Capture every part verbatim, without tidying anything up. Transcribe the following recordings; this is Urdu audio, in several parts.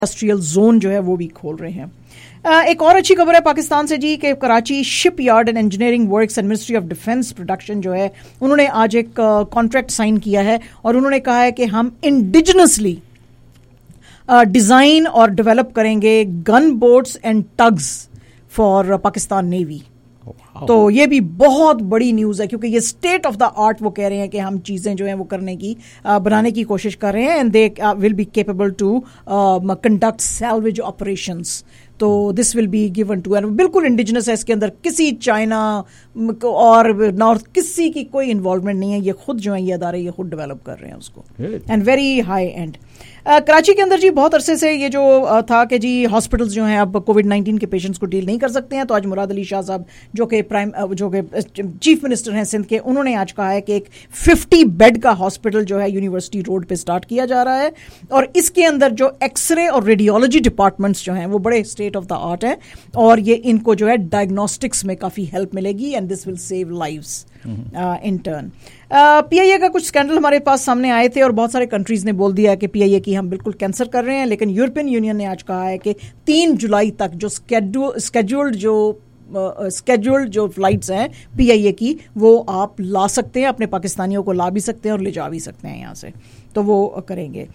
انڈسٹریل زون جو ہے وہ بھی کھول رہے ہیں. ایک اور اچھی خبر ہے پاکستان سے جی کہ Karachi shipyard and engineering works and ministry of defence production جو ہے انہوں نے آج ایک کانٹریکٹ سائن کیا ہے اور انہوں نے کہا ہے کہ ہم انڈیجنسلی ڈیزائن اور ڈیولپ کریں گے gunboats and tugs for Pakistan navy. تو یہ بھی بہت بڑی نیوز ہے کیونکہ یہ اسٹیٹ آف دا آرٹ وہ کہہ رہے ہیں کہ ہم چیزیں جو ہیں وہ کرنے کی بنانے کی کوشش کر رہے ہیں and they will be capable to conduct salvage operations. تو this will be given to and بالکل انڈیجنس ہے, اس کے اندر کسی چائنا اور نارتھ کسی کی کوئی انوالومنٹ نہیں ہے, یہ خود جو ہے یہ ادارے یہ خود ڈیولپ کر رہے ہیں اس کو and very high end. Karachi کے اندر جی بہت عرصے سے یہ جو تھا کہ جی ہاسپٹلز جو ہیں اب کووڈ نائنٹین کے پیشنٹس کو ڈیل نہیں کر سکتے ہیں, تو آج مراد علی شاہ صاحب جو کہ پرائم جو کہ چیف منسٹر ہیں سندھ کے, انہوں نے آج کہا ہے کہ ایک ففٹی بیڈ کا ہاسپٹل جو ہے یونیورسٹی روڈ پہ اسٹارٹ کیا جا رہا ہے اور اس کے اندر جو ایکس رے اور ریڈیولوجی ڈپارٹمنٹس جو ہیں وہ بڑے اسٹیٹ آف دا آرٹ ہیں اور یہ ان کو جو ہے ڈائگنوسٹکس میں کافی ہیلپ ملے گی and this will save lives in turn. P I A کا کچھ اسکینڈل ہمارے پاس سامنے آئے تھے اور بہت سارے کنٹریز نے بول دیا کہ پی آئی اے کی ہم بالکل کینسل کر رہے ہیں, لیکن یورپین یونین نے آج کہا ہے کہ تین جولائی تک جو اسکیڈولڈ جو اسکیڈولڈ جو فلائٹس ہیں پی آئی اے کی وہ آپ لا سکتے ہیں, اپنے پاکستانیوں کو لا بھی سکتے ہیں اور لے جا بھی سکتے ہیں یہاں سے, تو وہ کریں گے.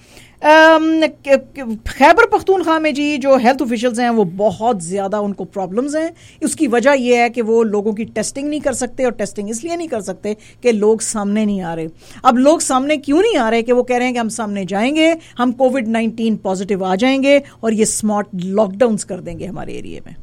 خیبر پختونخوا میں جی جو ہیلتھ آفیشلز ہیں وہ بہت زیادہ ان کو پرابلمز ہیں. اس کی وجہ یہ ہے کہ وہ لوگوں کی ٹیسٹنگ نہیں کر سکتے, اور ٹیسٹنگ اس لیے نہیں کر سکتے کہ لوگ سامنے نہیں آ رہے. اب لوگ سامنے کیوں نہیں آ رہے کہ وہ کہہ رہے ہیں کہ ہم سامنے جائیں گے, ہم کووڈ نائنٹین پازیٹیو آ جائیں گے اور یہ اسمارٹ لاک ڈاؤنس کر دیں گے ہمارے ایریے میں.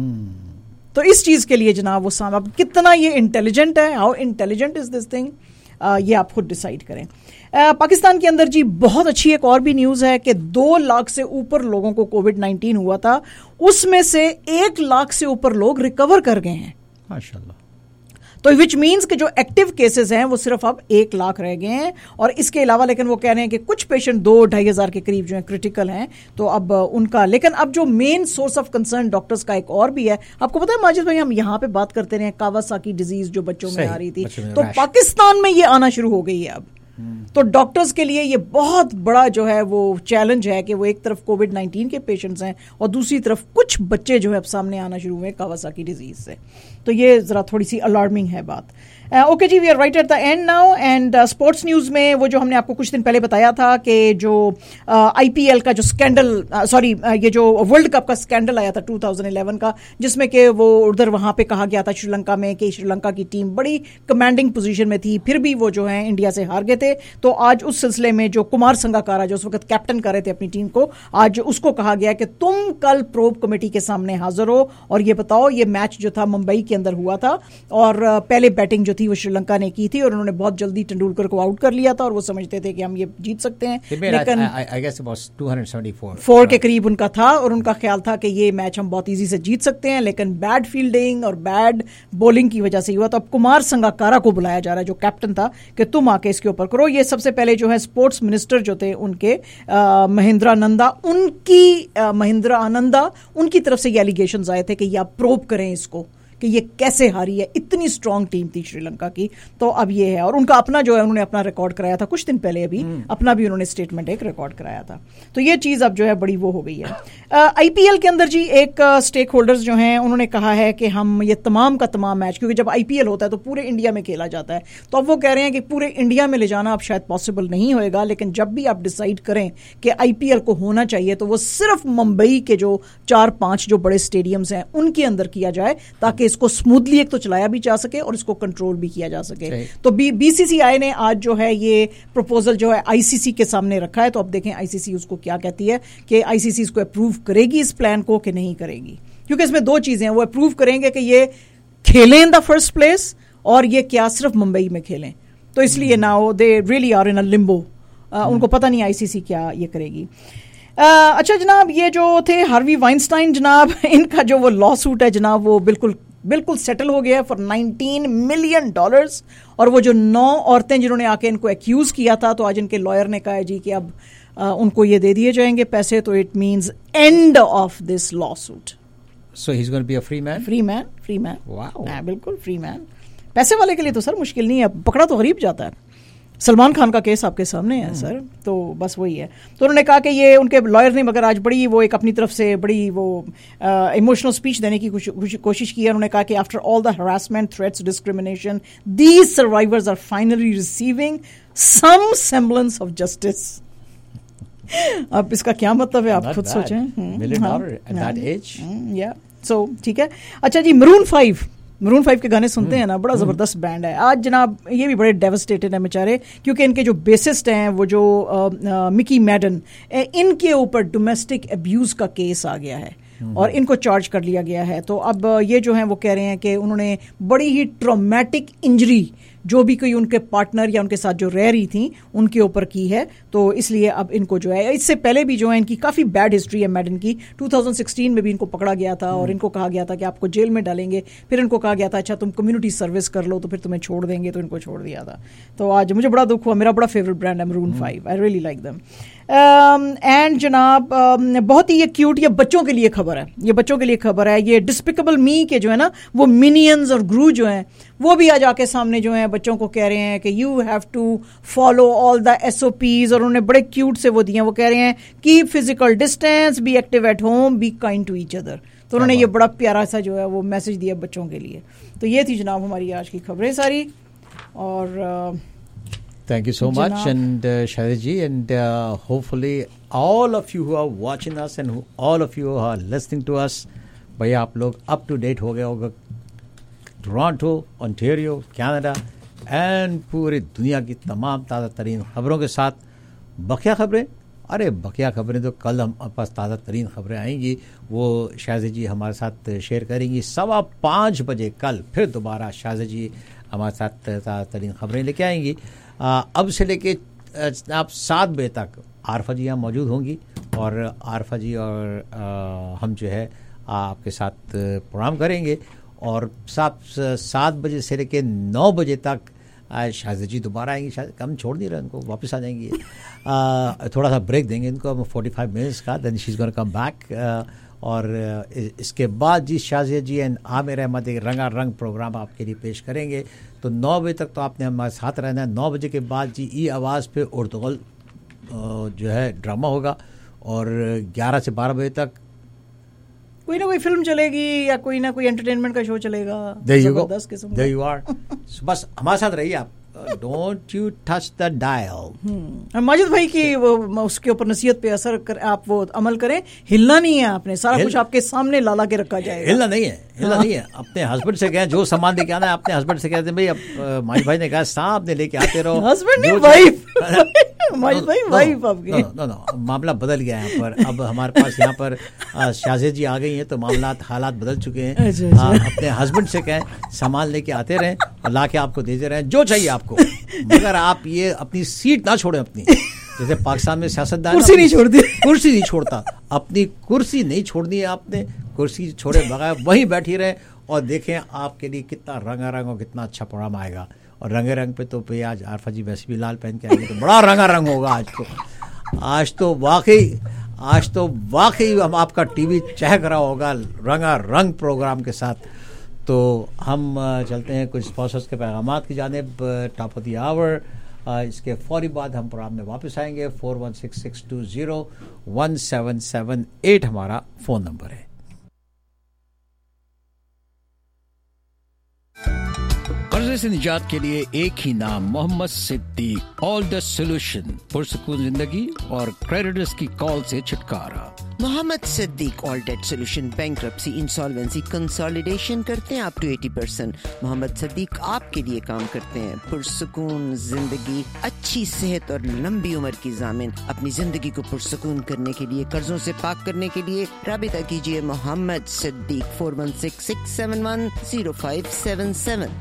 تو اس چیز کے لیے جناب وہ سام اب کتنا یہ انٹیلیجنٹ ہے, how intelligent is this thing, یہ آپ خود ڈیسائیڈ کریں. پاکستان کے اندر جی بہت اچھی ایک اور بھی نیوز ہے کہ دو لاکھ سے اوپر لوگوں کو کووڈ نائنٹین ہوا تھا, اس میں سے ایک لاکھ سے اوپر لوگ ریکور کر گئے ہیں ماشاءاللہ. تو وچ مینس کہ جو ایکٹیو کیسز ہیں وہ صرف اب ایک لاکھ رہ گئے ہیں, اور اس کے علاوہ لیکن وہ کہہ رہے ہیں کہ کچھ پیشنٹ دو ڈھائی ہزار کے قریب جو ہیں کرٹیکل ہیں, تو اب ان کا لیکن اب جو main source of concern doctors کا ایک اور بھی ہے. آپ کو پتا ہے ماجد بھائی, ہم یہاں پہ بات کرتے رہے کاواساکی ڈیزیز جو بچوں میں آ رہی تھی, تو پاکستان میں یہ آنا شروع ہو گئی ہے اب. تو ڈاکٹرز کے لیے یہ بہت بڑا جو ہے وہ چیلنج ہے کہ وہ ایک طرف کووڈ نائنٹین کے پیشنٹس ہیں اور دوسری طرف کچھ بچے جو ہے اب سامنے آنا شروع ہوئے کاواساکی ڈیزیز سے. تو یہ ذرا تھوڑی سی الارمنگ ہے بات. اوکے جی, we are right at the end now. And sports news میں وہ جو ہم نے آپ کو کچھ دن پہلے بتایا تھا کہ جو آئی پی ایل کا جو اسکینڈل سوری یہ جو ورلڈ کپ کا اسکینڈل آیا تھا ٹو تھاؤزینڈ الیون کا, جس میں کہ وہ ادھر وہاں پہ کہا گیا تھا شری لنکا میں کہ شری لنکا کی ٹیم بڑی کمانڈنگ پوزیشن میں تھی, پھر بھی وہ جو ہے انڈیا سے ہار گئے تھے. تو آج اس سلسلے میں جو کمار سنگاکارا جو اس وقت کیپٹن کر رہے تھے اپنی ٹیم کو, آج اس کو کہا گیا کہ تم کل پروب کمیٹی کے سامنے حاضر ہو اور یہ بتاؤ یہ میچ جو تھا ممبئی کے اندر ہوا تھا اور پہلے بیٹنگ جو تھی وہ شری لنکا نے کی تھی اور انہوں نے بہت جلدی ٹنڈولکر کو آؤٹ کر لیا تھا اور وہ سمجھتے تھے کہ ہم یہ جیت سکتے ہیں, لیکن فور کے قریب ان کا تھا اور ان کا خیال تھا کہ یہ میچ ہم بہت ایزی سے جیت سکتے ہیں, لیکن بیڈ فیلڈنگ اور بیڈ بولنگ کی وجہ سے ہوا. تو اب کمار سنگاکارا کو بلایا جا رہا ہے جو کیپٹن تھا کہ تم آ کے اس کے اوپر کرو. یہ سب سے پہلے جو ہے اسپورٹس منسٹر جو تھے ان کے مہندرا نندا ان کی مہندرا آنندا ان کی طرف سے یہ ایلیگیشنز آئے تھے کہ یہ آپ پروب کریں اس کو کہ یہ کیسے ہاری ہے, اتنی اسٹرانگ ٹیم تھی شری لنکا کی. تو اب یہ ہے, اور ان کا اپنا جو ہے انہوں نے اپنا ریکارڈ کرایا تھا کچھ دن پہلے, ابھی اپنا بھی انہوں نے اسٹیٹمنٹ ایک ریکارڈ کرایا تھا. تو یہ چیز اب جو ہے بڑی وہ ہو گئی ہے. آئی پی ایل کے اندر جی ایک اسٹیک ہولڈرز جو ہیں انہوں نے کہا ہے کہ ہم یہ تمام کا تمام میچ, کیونکہ جب آئی پی ایل ہوتا ہے تو پورے انڈیا میں کھیلا جاتا ہے, تو اب وہ کہہ رہے ہیں کہ پورے انڈیا میں لے جانا اب شاید پاسبل نہیں ہوئے گا, لیکن جب بھی آپ ڈیسائیڈ کریں کہ آئی پی ایل کو ہونا چاہیے تو وہ صرف ممبئی کے جو چار پانچ جو بڑے اسٹیڈیمز ہیں ان کے اندر کیا جائے, تاکہ اس کو اسموتھلی تو چلایا بھی جا سکے اور اس کو کنٹرول بھی کیا جا سکے. تو بی سی سی آئی نے آج جو ہے یہ پروپوزل جو ہے آئی سی سی کے سامنے رکھا ہے, تو اب دیکھیں آئی سی سی اس کو کیا کہتی ہے کہ آئی سی سی اس کو اپروو کرے گی اس پلان کو کہ نہیں کرے گی, کیونکہ اس میں دو چیزیں ہیں. وہ اپروو کریں گے کہ یہ کھیلیں ان دا فرسٹ پلیس, اور یہ کیا صرف ممبئی میں کھیلیں. تو اس لیے now they really are in a limbo, ان کو پتہ نہیں آئی سی سی کیا یہ کرے گی. اچھا جناب, یہ جو تھے ہاروی وائنسٹائن جناب, ان کا جو وہ لا سوٹ ہے جناب وہ بالکل بالکل سیٹل ہو گیا فار نائنٹین ملین ڈالرز. اور وہ جو نو عورتیں جنہوں نے آ کے ان کو ایکیوز کیا تھا, تو آج ان کے لائر نے کہا ہے جی کہ اب ان کو یہ دے دیے جائیں گے پیسے, تو it means end of this lawsuit. So he is going to be a free man. Free man free man wow, بالکل فری مین. پیسے والے کے لیے تو سر مشکل نہیں ہے, پکڑا تو غریب جاتا ہے. سلمان خان کا کیس آپ کے سامنے ہے سر, تو بس وہی ہے. تو انہوں نے کہا کہ یہ ان کے لائر نے مگر آج بڑی وہ ایک اپنی طرف سے بڑی وہ ایموشنل اسپیچ دینے کی کوشش کی ہے. انہوں نے کہا کہ after all the harassment, threats, discrimination, these survivors are finally receiving some semblance of justice. اب اس کا کیا مطلب ہے آپ خود سوچیں. یا سو ٹھیک ہے. اچھا جی, مرون فائیو مرون فائیو کے گانے سنتے ہیں نا, بڑا زبردست بینڈ ہے. آج جناب یہ بھی بڑے ڈیوسٹیٹڈ ہیں بیچارے, کیونکہ ان کے جو بیسسٹ ہیں وہ جو مکی میڈن, ان کے اوپر ڈومیسٹک ابیوز کا کیس آ گیا ہے اور ان کو چارج کر لیا گیا ہے. تو اب یہ جو ہیں وہ کہہ رہے ہیں کہ انہوں نے بڑی ہی ٹرامیٹک انجری جو بھی کوئی ان کے پارٹنر یا ان کے ساتھ جو رہ رہی تھیں ان کے اوپر کی ہے, تو اس لیے اب ان کو جو ہے, اس سے پہلے بھی جو ہے ان کی کافی بیڈ ہسٹری ہے میڈن کی. دو ہزار سولہ میں بھی ان کو پکڑا گیا تھا اور ان کو کہا گیا تھا کہ آپ کو جیل میں ڈالیں گے, پھر ان کو کہا گیا تھا اچھا تم کمیونٹی سروس کر لو تو پھر تمہیں چھوڑ دیں گے, تو ان کو چھوڑ دیا تھا. تو آج مجھے بڑا دکھ ہوا, میرا بڑا فیوریٹ برانڈ ہے Maroon Five, I really like them. And جناب بہت ہی یہ کیوٹ, یہ بچوں کے لیے خبر ہے, یہ بچوں کے لیے خبر ہے. یہ ڈسپیکیبل می کے جو ہے نا وہ منینز اور گرو جو ہیں وہ بھی آج آ کے سامنے جو ہیں بچوں کو کہہ رہے ہیں کہ you have to follow all the S O Ps, اور انہوں نے بڑے کیوٹ سے وہ دیے ہیں. وہ کہہ رہے ہیں keep physical distance, be active at home, be kind to each other. تو انہوں نے یہ بڑا پیارا سا جو ہے وہ میسج دیا بچوں کے لیے. تو یہ تھی جناب ہماری آج کی خبریں ساری. اور thank you so much and uh, Shahid ji, and uh, hopefully all of you who are watching us and who, all of you who are listening to us, bhaiya aap log up to date ho gaya hoga Toronto, Ontario, Canada and پوری دنیا کی تمام تازہ ترین خبروں کے ساتھ. بقیہ خبریں, ارے بقیہ خبریں تو کل ہم پاس تازہ ترین خبریں آئیں گی, وہ شاہزاد جی ہمارے ساتھ شیئر کریں گی. سوا پانچ بجے کل پھر دوبارہ شاہزاد جی ہمارے ساتھ تازہ ترین خبریں لے کے آئیں گی. اب سے لے کے آپ سات بجے تک عارفہ جی یہاں موجود ہوں گی, اور عارفہ جی اور ہم جو ہے آپ کے ساتھ پروگرام کریں گے. اور سات سات بجے سے لے کے نو بجے تک شاہزاد جی دوبارہ آئیں گی. شاید کم چھوڑ نہیں رہے, ان کو واپس آ جائیں گے. تھوڑا سا بریک دیں گے ان کو فورٹی فائیو منٹس کا, دین شی از گونا کم بیک. اور اس کے بعد جی شاہزاد جی اینڈ عامر احمد ایک رنگا رنگ پروگرام آپ کے لیے پیش کریں گے. تو نو بجے تک تو آپ نے ہمارے ساتھ رہنا ہے. نو بجے کے بعد جی ای آواز پہ اردغل جو ہے ڈرامہ ہوگا, اور گیارہ سے بارہ بجے تک کوئی نہ کوئی فلم چلے گی یا کوئی نہ کوئی انٹرٹینمنٹ کا شو چلے گا. زبردست قسم کا. There you are. بس ہمارے ساتھ رہیے آپ. Don't you touch the dial. Majid بھائی کی اس کے اوپر نصیحت پہ اثر کر آپ وہ عمل کریں. ہلنا نہیں ہے آپ نے, سارا کچھ آپ کے سامنے لالا کے رکھا جائے گا. ہلنا نہیں ہے, ہلنا نہیں ہے. اپنے ہسبینڈ سے کہیں جو سامان لے کے آنا ہے اپنے ہسبینڈ سے کہتے ہیں بھائی, اب ماجد بھائی نے کہا صاحب نے لے کے آتے رہو. ہسبینڈ نہیں, وائف. ماجد بھائی وائف آپ کی. معاملہ بدل گیا یہاں پر. اب ہمارے پاس یہاں پر شاہزاد جی آ گئی ہیں تو معاملات حالات بدل چکے ہیں. اپنے ہسبینڈ سے کہیں سامان لے کے آتے رہیں اور لا کے آپ کو دیتے رہیں جو چاہیے آپ کو, مگر آپ یہ اپنی سیٹ نہ چھوڑیں اپنی. جیسے پاکستان میں سیاستدان کرسی نہیں چھوڑتی, کرسی نہیں چھوڑتا, اپنی کرسی نہیں چھوڑنی ہے آپ نے. کرسی چھوڑے بغیر وہیں بیٹھی رہیں اور دیکھیں آپ کے لیے کتنا رنگا رنگ اور کتنا اچھا پروگرام آئے گا. اور رنگے رنگ پہ تو پہ آج عارفہ جی ویسے بھی لال پہن کے آئیں گے تو بڑا رنگا رنگ ہوگا آج تو. آج تو واقعی آج تو واقعی ہم آپ کا ٹی وی چہک رہا ہوگا رنگا رنگ پروگرام کے ساتھ. تو ہم چلتے ہیں کچھ اسپانسرز کے پیغامات کی جانب. ٹاپ آف دی آور, اس کے فوری بعد ہم پروگرام میں واپس آئیں گے. Four one six six two zero one seven seven eight ہمارا فون نمبر ہے. قرضے سے نجات کے لیے ایک ہی نام, محمد صدیق. آل دا سولوشن, پرسکون زندگی اور کریڈٹرز کی کال سے چھٹکارا. Muhammad Siddiq all debt solution, bankruptcy, insolvency, consolidation کرتے ہیں up to eighty percent. Muhammad Siddiq آپ کے لیے کام کرتے ہیں. پرسکون زندگی, اچھی صحت اور لمبی عمر کی ضامن. اپنی زندگی کو پرسکون کرنے کے لیے, قرضوں سے پاک کرنے کے لیے رابطہ کیجیے Muhammad Siddiq. Four one six six seven one zero five seven seven.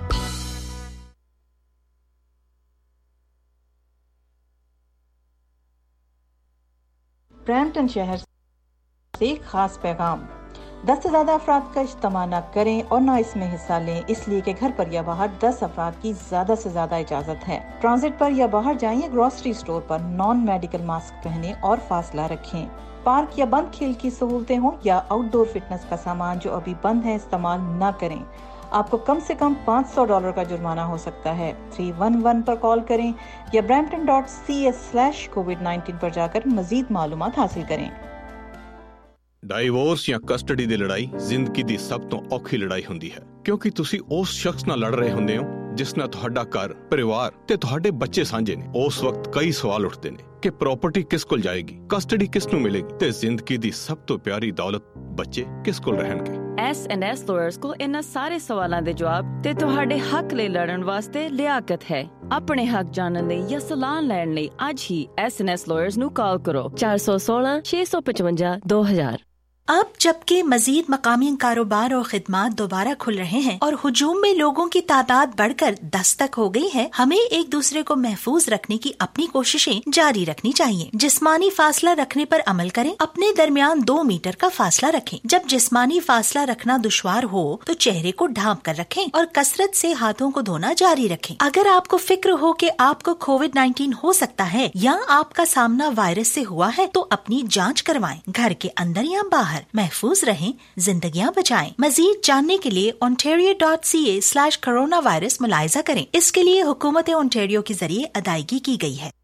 Brampton شہر سے ایک خاص پیغام. دس سے زیادہ افراد کا اجتماع نہ کریں اور نہ اس میں حصہ لیں, اس لیے کہ گھر پر یا باہر دس افراد کی زیادہ سے زیادہ اجازت ہے. ٹرانزٹ پر یا باہر جائیں یا گروسری سٹور پر نان میڈیکل ماسک پہنیں اور فاصلہ رکھیں. پارک یا بند کھیل کی سہولتیں ہوں یا آؤٹ ڈور فٹنس کا سامان جو ابھی بند ہے استعمال نہ کریں. آپ کو کم سے کم پانچ سو ڈالر کا جرمانہ ہو سکتا ہے. تھری ون ون پر کال کریں یا Brampton dot C A slash COVID nineteen پر جا کر مزید معلومات حاصل کریں. ਡਾਈਵੋਰਸ ਜਾਂ ਕਸਟਡੀ ਦੀ ਲੜਾਈ ਜ਼ਿੰਦਗੀ ਦੀ ਸਭ ਤੋਂ ਔਖੀ ਲੜਾਈ ਹੁੰਦੀ ਹੈ, ਕਿਉਂਕਿ ਤੁਸੀਂ ਉਸ ਸ਼ਖਸ ਨਾਲ ਲੜ ਰਹੇ ਹੁੰਦੇ ਹੋ ਜਿਸ ਨਾਲ ਤੁਹਾਡਾ ਘਰ, ਪਰਿਵਾਰ ਤੇ ਤੁਹਾਡੇ ਬੱਚੇ ਸਾਂਝੇ ਨੇ. ਉਸ ਵਕਤ ਕਈ ਸਵਾਲ ਉੱਠਦੇ ਨੇ ਕਿ ਪ੍ਰਾਪਰਟੀ ਕਿਸ ਕੋਲ ਜਾਏਗੀ, ਕਸਟਡੀ ਕਿਸ ਨੂੰ ਮਿਲੇਗੀ ਤੇ ਜ਼ਿੰਦਗੀ ਦੀ ਸਭ ਤੋਂ ਪਿਆਰੀ ਦੌਲਤ ਬੱਚੇ ਕਿਸ ਕੋਲ ਰਹਿਣਗੇ. ਐਸ ਐਂਡ ਐਸ ਲਾਇਰਸ ਕੋਲ ਇਹਨਾਂ ਸਾਰੇ ਸਵਾਲਾਂ ਦੇ ਜਵਾਬ ਤੇ ਤੁਹਾਡੇ ਹੱਕ ਲਈ ਲੜਨ ਵਾਸਤੇ ਲਿਆਕਤ ਹੈ. ਆਪਣੇ ਹੱਕ ਜਾਣਨ ਲਈ ਜਾਂ ਸਲਾਹ ਲੈਣ ਲਈ ਅੱਜ ਹੀ ਐਸ ਐਂਡ ਐਸ ਲਾਇਰਸ ਨੂੰ ਕਾਲ ਕਰੋ ਚਾਰ ਸੌ ਸੋਲਾਂ ਛੇ ਸੌ پچپن دو ہزار. اب جبکہ مزید مقامی کاروبار اور خدمات دوبارہ کھل رہے ہیں اور ہجوم میں لوگوں کی تعداد بڑھ کر دس تک ہو گئی ہے، ہمیں ایک دوسرے کو محفوظ رکھنے کی اپنی کوششیں جاری رکھنی چاہیے. جسمانی فاصلہ رکھنے پر عمل کریں. اپنے درمیان دو میٹر کا فاصلہ رکھیں. جب جسمانی فاصلہ رکھنا دشوار ہو تو چہرے کو ڈھانپ کر رکھیں اور کثرت سے ہاتھوں کو دھونا جاری رکھیں. اگر آپ کو فکر ہو کہ آپ کو کووڈ نائنٹین ہو سکتا ہے یا آپ کا سامنا وائرس سے ہوا ہے تو اپنی جانچ کروائیں. گھر کے اندر یا باہر محفوظ رہیں، زندگیاں بچائیں. مزید جاننے کے لیے Ontario dot C A slash coronavirus ملاحظہ کریں. اس کے لیے حکومت اونٹیریو کے ذریعے ادائیگی کی گئی ہے.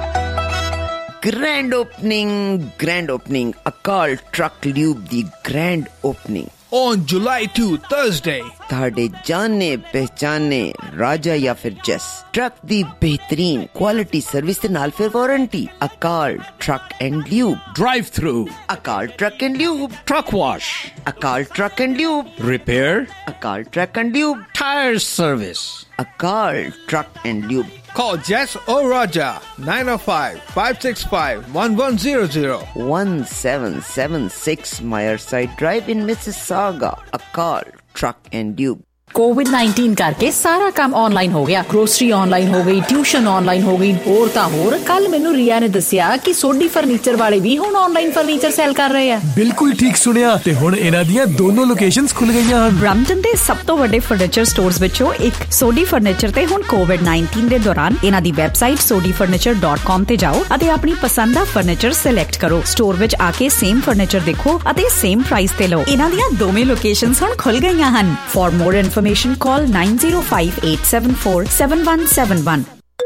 Grand opening grand opening Akal truck lube the grand opening on July second, Thursday. تھاڑے جانے پہچانے راجا یا پھر جس ٹرک دی بہترین کوالٹی سروس دے نال پھر warranty. Akal truck and lube Drive through. Akal truck and lube Truck wash. Akal truck and lube Repair. Akal truck and lube Tire service. Akal truck and lube. Call Jess or Raja nine oh five, five six five, one one zero zero. one seven seven six Myerside Drive in Mississauga. Akal Truck and Tube. COVID nineteen کر کے سارا کام آن لائن ہو گیا. گروسری آن لائن ہو گئی, ٹیوشن آن لائن ہو گئی, اور تا ہور. کل مینوں ریا نے دسیا کہ سوڈی فرنیچر والے بھی ہن آن لائن فرنیچر سیل کر رہے ہیں. بالکل ٹھیک سنیا, تے ہن انہاں دیاں دونوں لوکیشنز کھل گئیاں ہن. برامپٹن دے سب تو بڑے فرنیچر سٹورز وچوں ایک سوڈی فرنیچر تے ہن کووڈ نائنٹین دے دوران انہاں دی website Sodhi furniture dot com تے جاؤ اتے اپنی پسندہ فرنیچر سلیکٹ کرو. سٹور وچ آ کے سیم فرنیچر دیکھو اتے سیم پرائس تے لو. انہاں دیاں دوویں لوکیشنز ہن کھل گئیاں ہن. For more information call nine zero five eight seven four seven one seven one.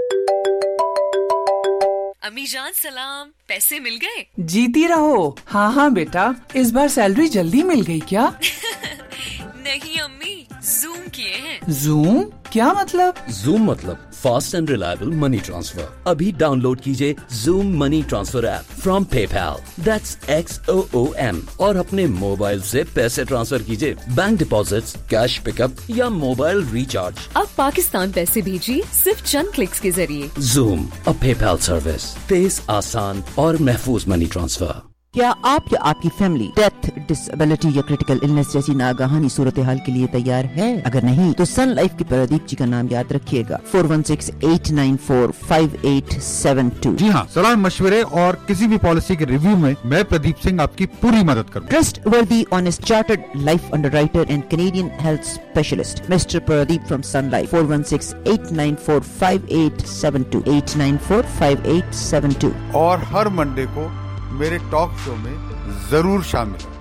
امی جان سلام, پیسے مل گئے؟ جیتی رہو. ہاں ہاں بیٹا, اس بار سیلری جلدی مل گئی کیا؟ نہیں امی, زوم کیے ہیں. زوم کیا مطلب؟ زوم مطلب fast and reliable money transfer. ابھی ڈاؤن لوڈ کیجئے Zoom money transfer app from PayPal, that's X O O M, اور اپنے موبائل سے پیسے ٹرانسفر کیجئے. Bank deposits, cash pick up یا موبائل ریچارج. اب پاکستان پیسے بھیجیے صرف چند کلکس کے ذریعے. زوم, ا پے پال سروس, تیز, آسان اور محفوظ منی ٹرانسفر. کیا آپ یا آپ کی فیملی ڈیتھ, ڈسیبلٹی یا کریٹیکل النس جیسی ناگہانی صورتحال کے لیے تیار ہے؟ اگر نہیں تو سن لائف کے پردیپ جی کا نام یاد رکھیے گا, four one six eight nine four five eight seven two. جی ہاں, صلاح مشورے اور کسی بھی پالیسی کے ریویو میں میں پردیپ سنگھ آپ کی پوری مدد کروں. Trustworthy honest chartered life underwriter and Canadian health specialist mister Pradeep from Sun Life, four one six eight nine four five eight seven two eight nine four five eight seven two. اور ہر منڈے کو میرے ٹاک شو میں ضرور شامل ہوں.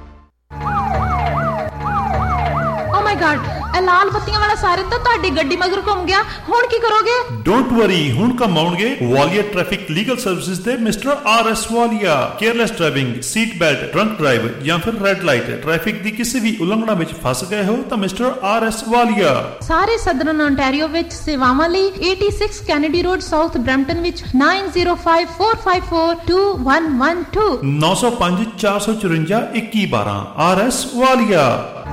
او مائی گاڈ, اے لال بتیاں والا سارن تے تہاڈی گڈی مگر گھم گیا. ہن کی کرو گے؟ ڈونٹ وری, ہن کم آؤ گے والیا ٹریفک لیگل سروسز دے mister R S Walia. Careless driving, seat belt, drunk drive یا پھر ریڈ لائٹ, ٹریفک دی کسی بھی النگھنا وچ پھس گئے ہو تو مسٹر آر ایس والیا. سارے سدرن اونٹاریو وچ سیواواں لئی چھیاسی کینیڈی روڈ ساؤتھ برمپٹن وچ nine zero five four five four two one one two. نو سو پانچ چار سو چورنجا اکی بارہ. R S Walia.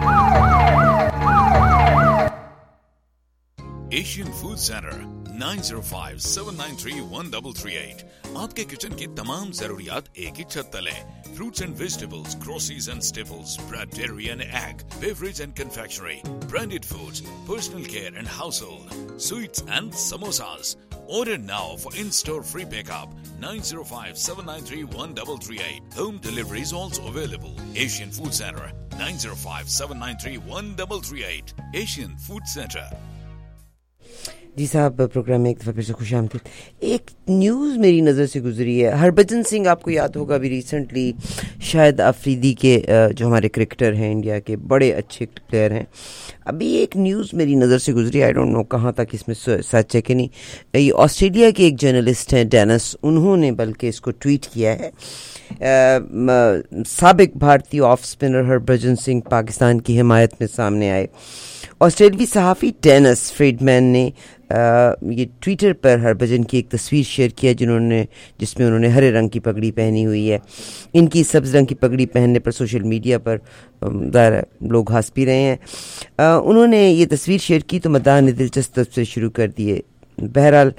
Asian food centre nine zero five seven nine three one three three eight. آپ کے کچن کی تمام ضروریات ایک ہی چھت تلے. Fruits and vegetables, groceries and staples, bread, dairy and egg, beverage and confectionery, branded foods, personal care and household, sweets and samosas. Order now for in-store free pickup. nine zero five seven nine three one three three eight. Home delivery is also available. Asian Food Center nine zero five seven nine three one three three eight. Asian Food Center. جی صاحب پروگرام میں ایک دفعہ پھر سے خوش آمدید. ایک نیوز میری نظر سے گزری ہے. ہربھجن سنگھ آپ کو یاد ہوگا ابھی ریسنٹلی شاہد آفریدی کے جو ہمارے کرکٹر ہیں انڈیا کے بڑے اچھے پلیئر ہیں, ابھی ایک نیوز میری نظر سے گزری, آئی ڈونٹ نو کہاں تک اس میں سچ ہے کہ نہیں. یہ آسٹریلیا کے ایک جرنلسٹ ہیں ڈینس, انہوں نے بلکہ اس کو ٹویٹ کیا ہے. سابق بھارتی آف اسپنر ہربھجن سنگھ پاکستان کی حمایت میں سامنے آئے. آسٹریلوی صحافی ڈینس فریڈ مین نے یہ ٹویٹر پر ہربھجن کی ایک تصویر شیئر کیا جنہوں نے جس میں انہوں نے ہرے رنگ کی پگڑی پہنی ہوئی ہے. ان کی سبز رنگ کی پگڑی پہننے پر سوشل میڈیا پر ظاہر ہے لوگ ہنس بھی رہے ہیں. انہوں نے یہ تصویر شیئر کی تو مداح نے دلچسپ تبصرے شروع کر دیے. بہرحال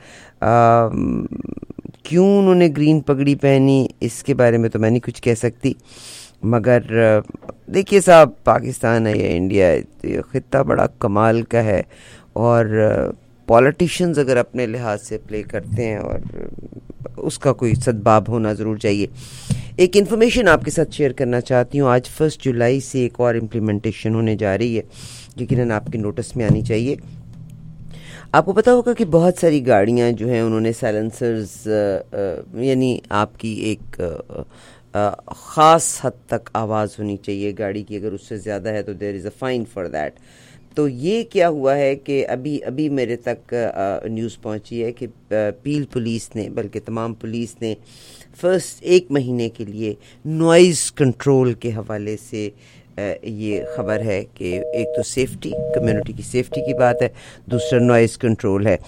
کیوں انہوں نے گرین پگڑی پہنی اس کے بارے میں تو میں نہیں کچھ کہہ سکتی, مگر دیکھیے صاحب پاکستان ہے یا انڈیا ہے, یہ خطہ بڑا کمال کا ہے اور پولیٹیشینز اگر اپنے لحاظ سے پلے کرتے ہیں اور اس کا کوئی سدباب ہونا ضرور چاہیے. ایک انفارمیشن آپ کے ساتھ شیئر کرنا چاہتی ہوں. آج فرسٹ جولائی سے ایک اور امپلیمنٹیشن ہونے جا رہی ہے, یقیناً آپ کے نوٹس میں آنی چاہیے. آپ کو پتہ ہوگا کہ بہت ساری گاڑیاں جو ہیں انہوں نے سائلنسرز یعنی آپ کی ایک خاص حد تک آواز ہونی چاہیے گاڑی کی, اگر اس سے زیادہ ہے تو there is a fine for that. تو یہ کیا ہوا ہے کہ ابھی ابھی میرے تک نیوز پہنچی ہے کہ پیل پولیس نے بلکہ تمام پولیس نے فرسٹ ایک مہینے کے لیے نوائز کنٹرول کے حوالے سے یہ خبر ہے کہ ایک تو سیفٹی کمیونٹی کی سیفٹی کی بات ہے, دوسرا نوائز کنٹرول ہے.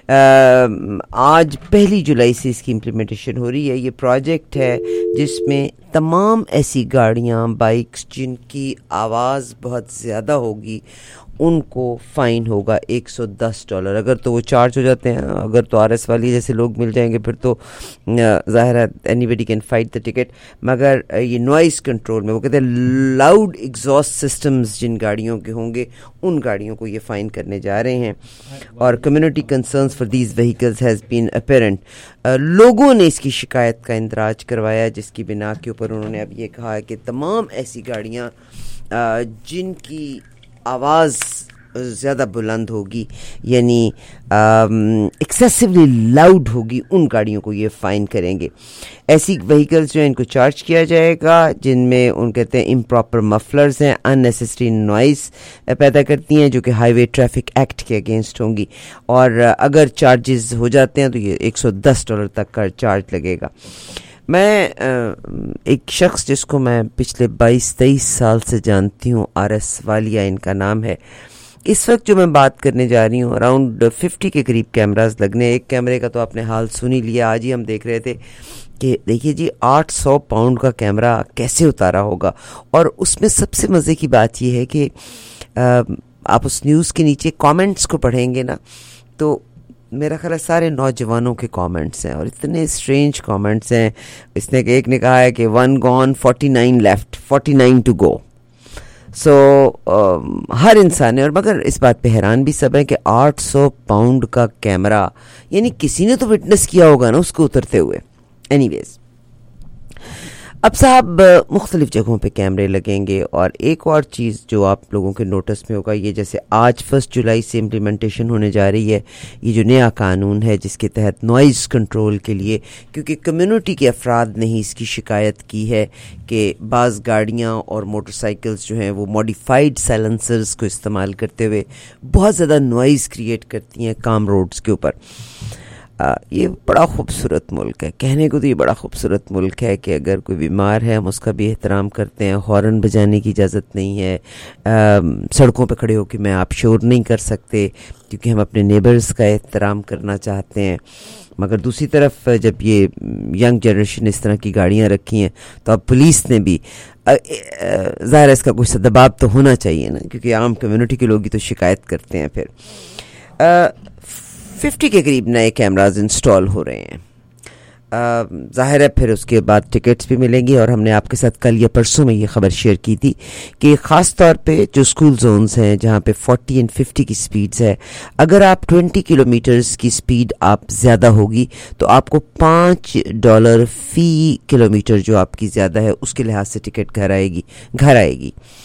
آج پہلی جولائی سے اس کی امپلیمنٹیشن ہو رہی ہے. یہ پروجیکٹ ہے جس میں تمام ایسی گاڑیاں بائکس جن کی آواز بہت زیادہ ہوگی ان کو فائن ہوگا ایک سو دس ڈالر. اگر تو وہ چارج ہو جاتے ہیں, اگر تو آر ایس والی جیسے لوگ مل جائیں گے پھر تو ظاہر ہے anybody can fight the ticket. مگر یہ نوائز کنٹرول میں وہ کہتے ہیں لاؤڈ ایگزاسٹ سسٹمز جن گاڑیوں کے ہوں گے ان گاڑیوں کو یہ فائن کرنے جا رہے ہیں. اور community concerns for these vehicles has been apparent. لوگوں نے اس کی شکایت کا اندراج کروایا جس کی بنا کے اوپر انہوں نے اب یہ کہا ہے کہ تمام ایسی گاڑیاں جن کی آواز زیادہ بلند ہوگی یعنی ایکسیسولی لاؤڈ ہوگی ان گاڑیوں کو یہ فائن کریں گے. ایسی وہیکلز جو ہیں ان کو چارج کیا جائے گا جن میں ان کہتے ہیں امپراپر مفلرز ہیں, ان نیسیسری نوائز پیدا کرتی ہیں جو کہ ہائی وے ٹریفک ایکٹ کے اگینسٹ ہوں گی, اور اگر چارجز ہو جاتے ہیں تو یہ ایک سو دس ڈالر تک کا چارج لگے گا. میں ایک شخص جس کو میں پچھلے بائیس تیئیس سال سے جانتی ہوں, آر ایس والیا ان کا نام ہے. اس وقت جو میں بات کرنے جا رہی ہوں اراؤنڈ ففٹی کے قریب کیمراز لگنے. ایک کیمرے کا تو آپ نے حال سن ہی لیا, آج ہی ہم دیکھ رہے تھے کہ دیکھیے جی آٹھ سو پاؤنڈ کا کیمرہ کیسے اتارا ہوگا. اور اس میں سب سے مزے کی بات یہ ہے کہ آپ اس نیوز کے نیچے کامنٹس کو پڑھیں گے نا تو میرا خیال ہے سارے نوجوانوں کے کامنٹس ہیں اور اتنے اسٹرینج کامنٹس ہیں. اس نے ایک نے کہا ہے کہ one gone forty nine left forty nine to go. سو ہر انسان ہے, اور مگر اس بات پہ حیران بھی سب ہے کہ آٹھ سو پاؤنڈ کا کیمرہ یعنی کسی نے تو وٹنس کیا ہوگا نا اس کو اترتے ہوئے. اینی ویز اب صاحب مختلف جگہوں پہ کیمرے لگیں گے. اور ایک اور چیز جو آپ لوگوں کے نوٹس میں ہوگا, یہ جیسے آج فرسٹ جولائی سے امپلیمنٹیشن ہونے جا رہی ہے یہ جو نیا قانون ہے جس کے تحت نوائز کنٹرول کے لیے, کیونکہ کمیونٹی کے افراد نے ہی اس کی شکایت کی ہے کہ بعض گاڑیاں اور موٹر سائیکلز جو ہیں وہ ماڈیفائڈ سائلنسرز کو استعمال کرتے ہوئے بہت زیادہ نوائز کریٹ کرتی ہیں کام روڈز کے اوپر. یہ بڑا خوبصورت ملک ہے, کہنے کو تو یہ بڑا خوبصورت ملک ہے کہ اگر کوئی بیمار ہے ہم اس کا بھی احترام کرتے ہیں. ہارن بجانے کی اجازت نہیں ہے, سڑکوں پہ کھڑے ہو کے میں آپ شور نہیں کر سکتے کیونکہ ہم اپنے نیبرز کا احترام کرنا چاہتے ہیں. مگر دوسری طرف جب یہ ینگ جنریشن اس طرح کی گاڑیاں رکھی ہیں تو اب پولیس نے بھی ظاہر ہے اس کا کچھ دباؤ تو ہونا چاہیے نا, کیونکہ عام کمیونٹی کے لوگ ہی تو شکایت کرتے ہیں. پھر ففٹی کے قریب نئے کیمراز انسٹال ہو رہے ہیں. ظاہر ہے پھر اس کے بعد ٹکٹس بھی ملیں گی, اور ہم نے آپ کے ساتھ کل یا پرسوں میں یہ خبر شیئر کی تھی کہ خاص طور پہ جو اسکول زونز ہیں جہاں پہ فورٹی اینڈ ففٹی کی سپیڈز ہے, اگر آپ ٹوینٹی کلو میٹرز کی سپیڈ آپ زیادہ ہوگی تو آپ کو پانچ ڈالر فی کلو میٹر جو آپ کی زیادہ ہے اس کے لحاظ سے ٹکٹ گھر آئے گی گھر آئے گی